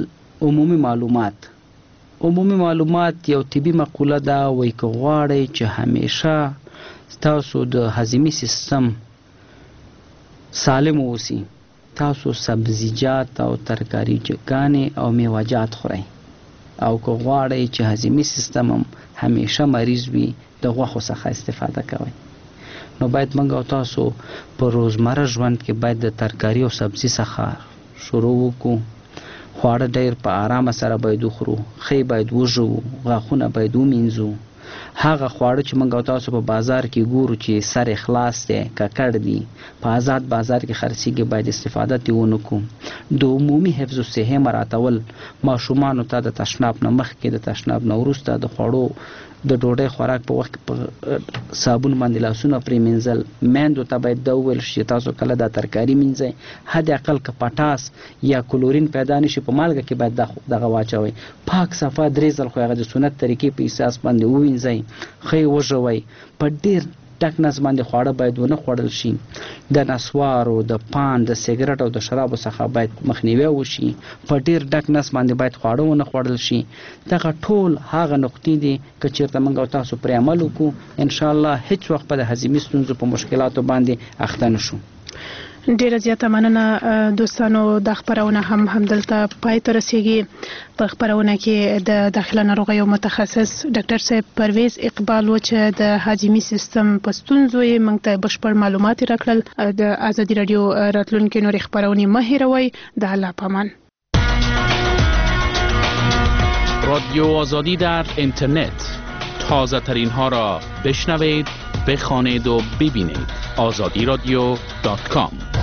Speaker 10: عمومي معلومات یو طبي مقوله ده، وایي که غواړئ چې همیشه ستاسو د هضمي سیستم سالم اوسي، تاسو سبزیجات او ترکاریجګانې او میوه‌جات خورئ، او که غواړئ چې هضمي سیستم هم همیشه مریض وي، د غوښو څخه استفاده کوئ. نو باید موږ او تاسو په روزمره ژوند کې باید د ترکاري او سبزي څخه شروع وکړو. خواړه ډیر په آرامه سره باید وخورو، ښې باید وژوو، غاښونه باید ومینځو، هغه خواړه چې موږ تاسو په بازار کې ګورو چې سر اخلاص دی ککړ دی په آزاد بازار کې خرڅيږي باید استفاده تی ونکو. د عمومي حفظ الصحه مراتول ماشومان ته د تشناب نه مخکې د تشناب نه وروسته د خوړو د ډوډۍ خوراک په وخت په صابون باندې لاسونه پریمنځل. میندو ته باید دا وویل شي تاسو کله دا ترکاری مینځئ حد اقل که پټاس یا کلورین پیدا نشي په مالګه کې باید دغه واچوي. پاک صفا درې ځل خو هغه د سنت طریقې په اساس باندې ووینځئ ښه وژوئ. په ډېر ډک نس باندې خواړه باید ونه خوړل شي. د نسوارو د پان د سیګریټ او د شرابو څخه باید مخنیوي وشي. په ډېر ډک نس باندې باید خواړه ونه خوړل شي. دغه ټول هغه نقطې دي که چېرته موږ او تاسو پرې عمل وکړو ان شاء الله هیڅ وخت به د هضمي ستونزو په مشکلاتو باندې اخته نشو.
Speaker 4: ډیره زیاته مننه دوستانو. د خبرونه همدلته پای ته رسیږي. په خبرونه کې د داخله ناروغیو متخصص ډاکټر صاحب پرویز اقبال و چې د هاضمي سیستم په ستونزو یې موږ ته بشپړ معلومات راکړل. د ازادي رادیو راتلونکي نورې خبرونه مه هېروئ. د الله پامان.
Speaker 18: رادیو آزادی در اینترنت، تازه ترین ها را بشنوید، بخوانید و ببینید. azadiradyo.com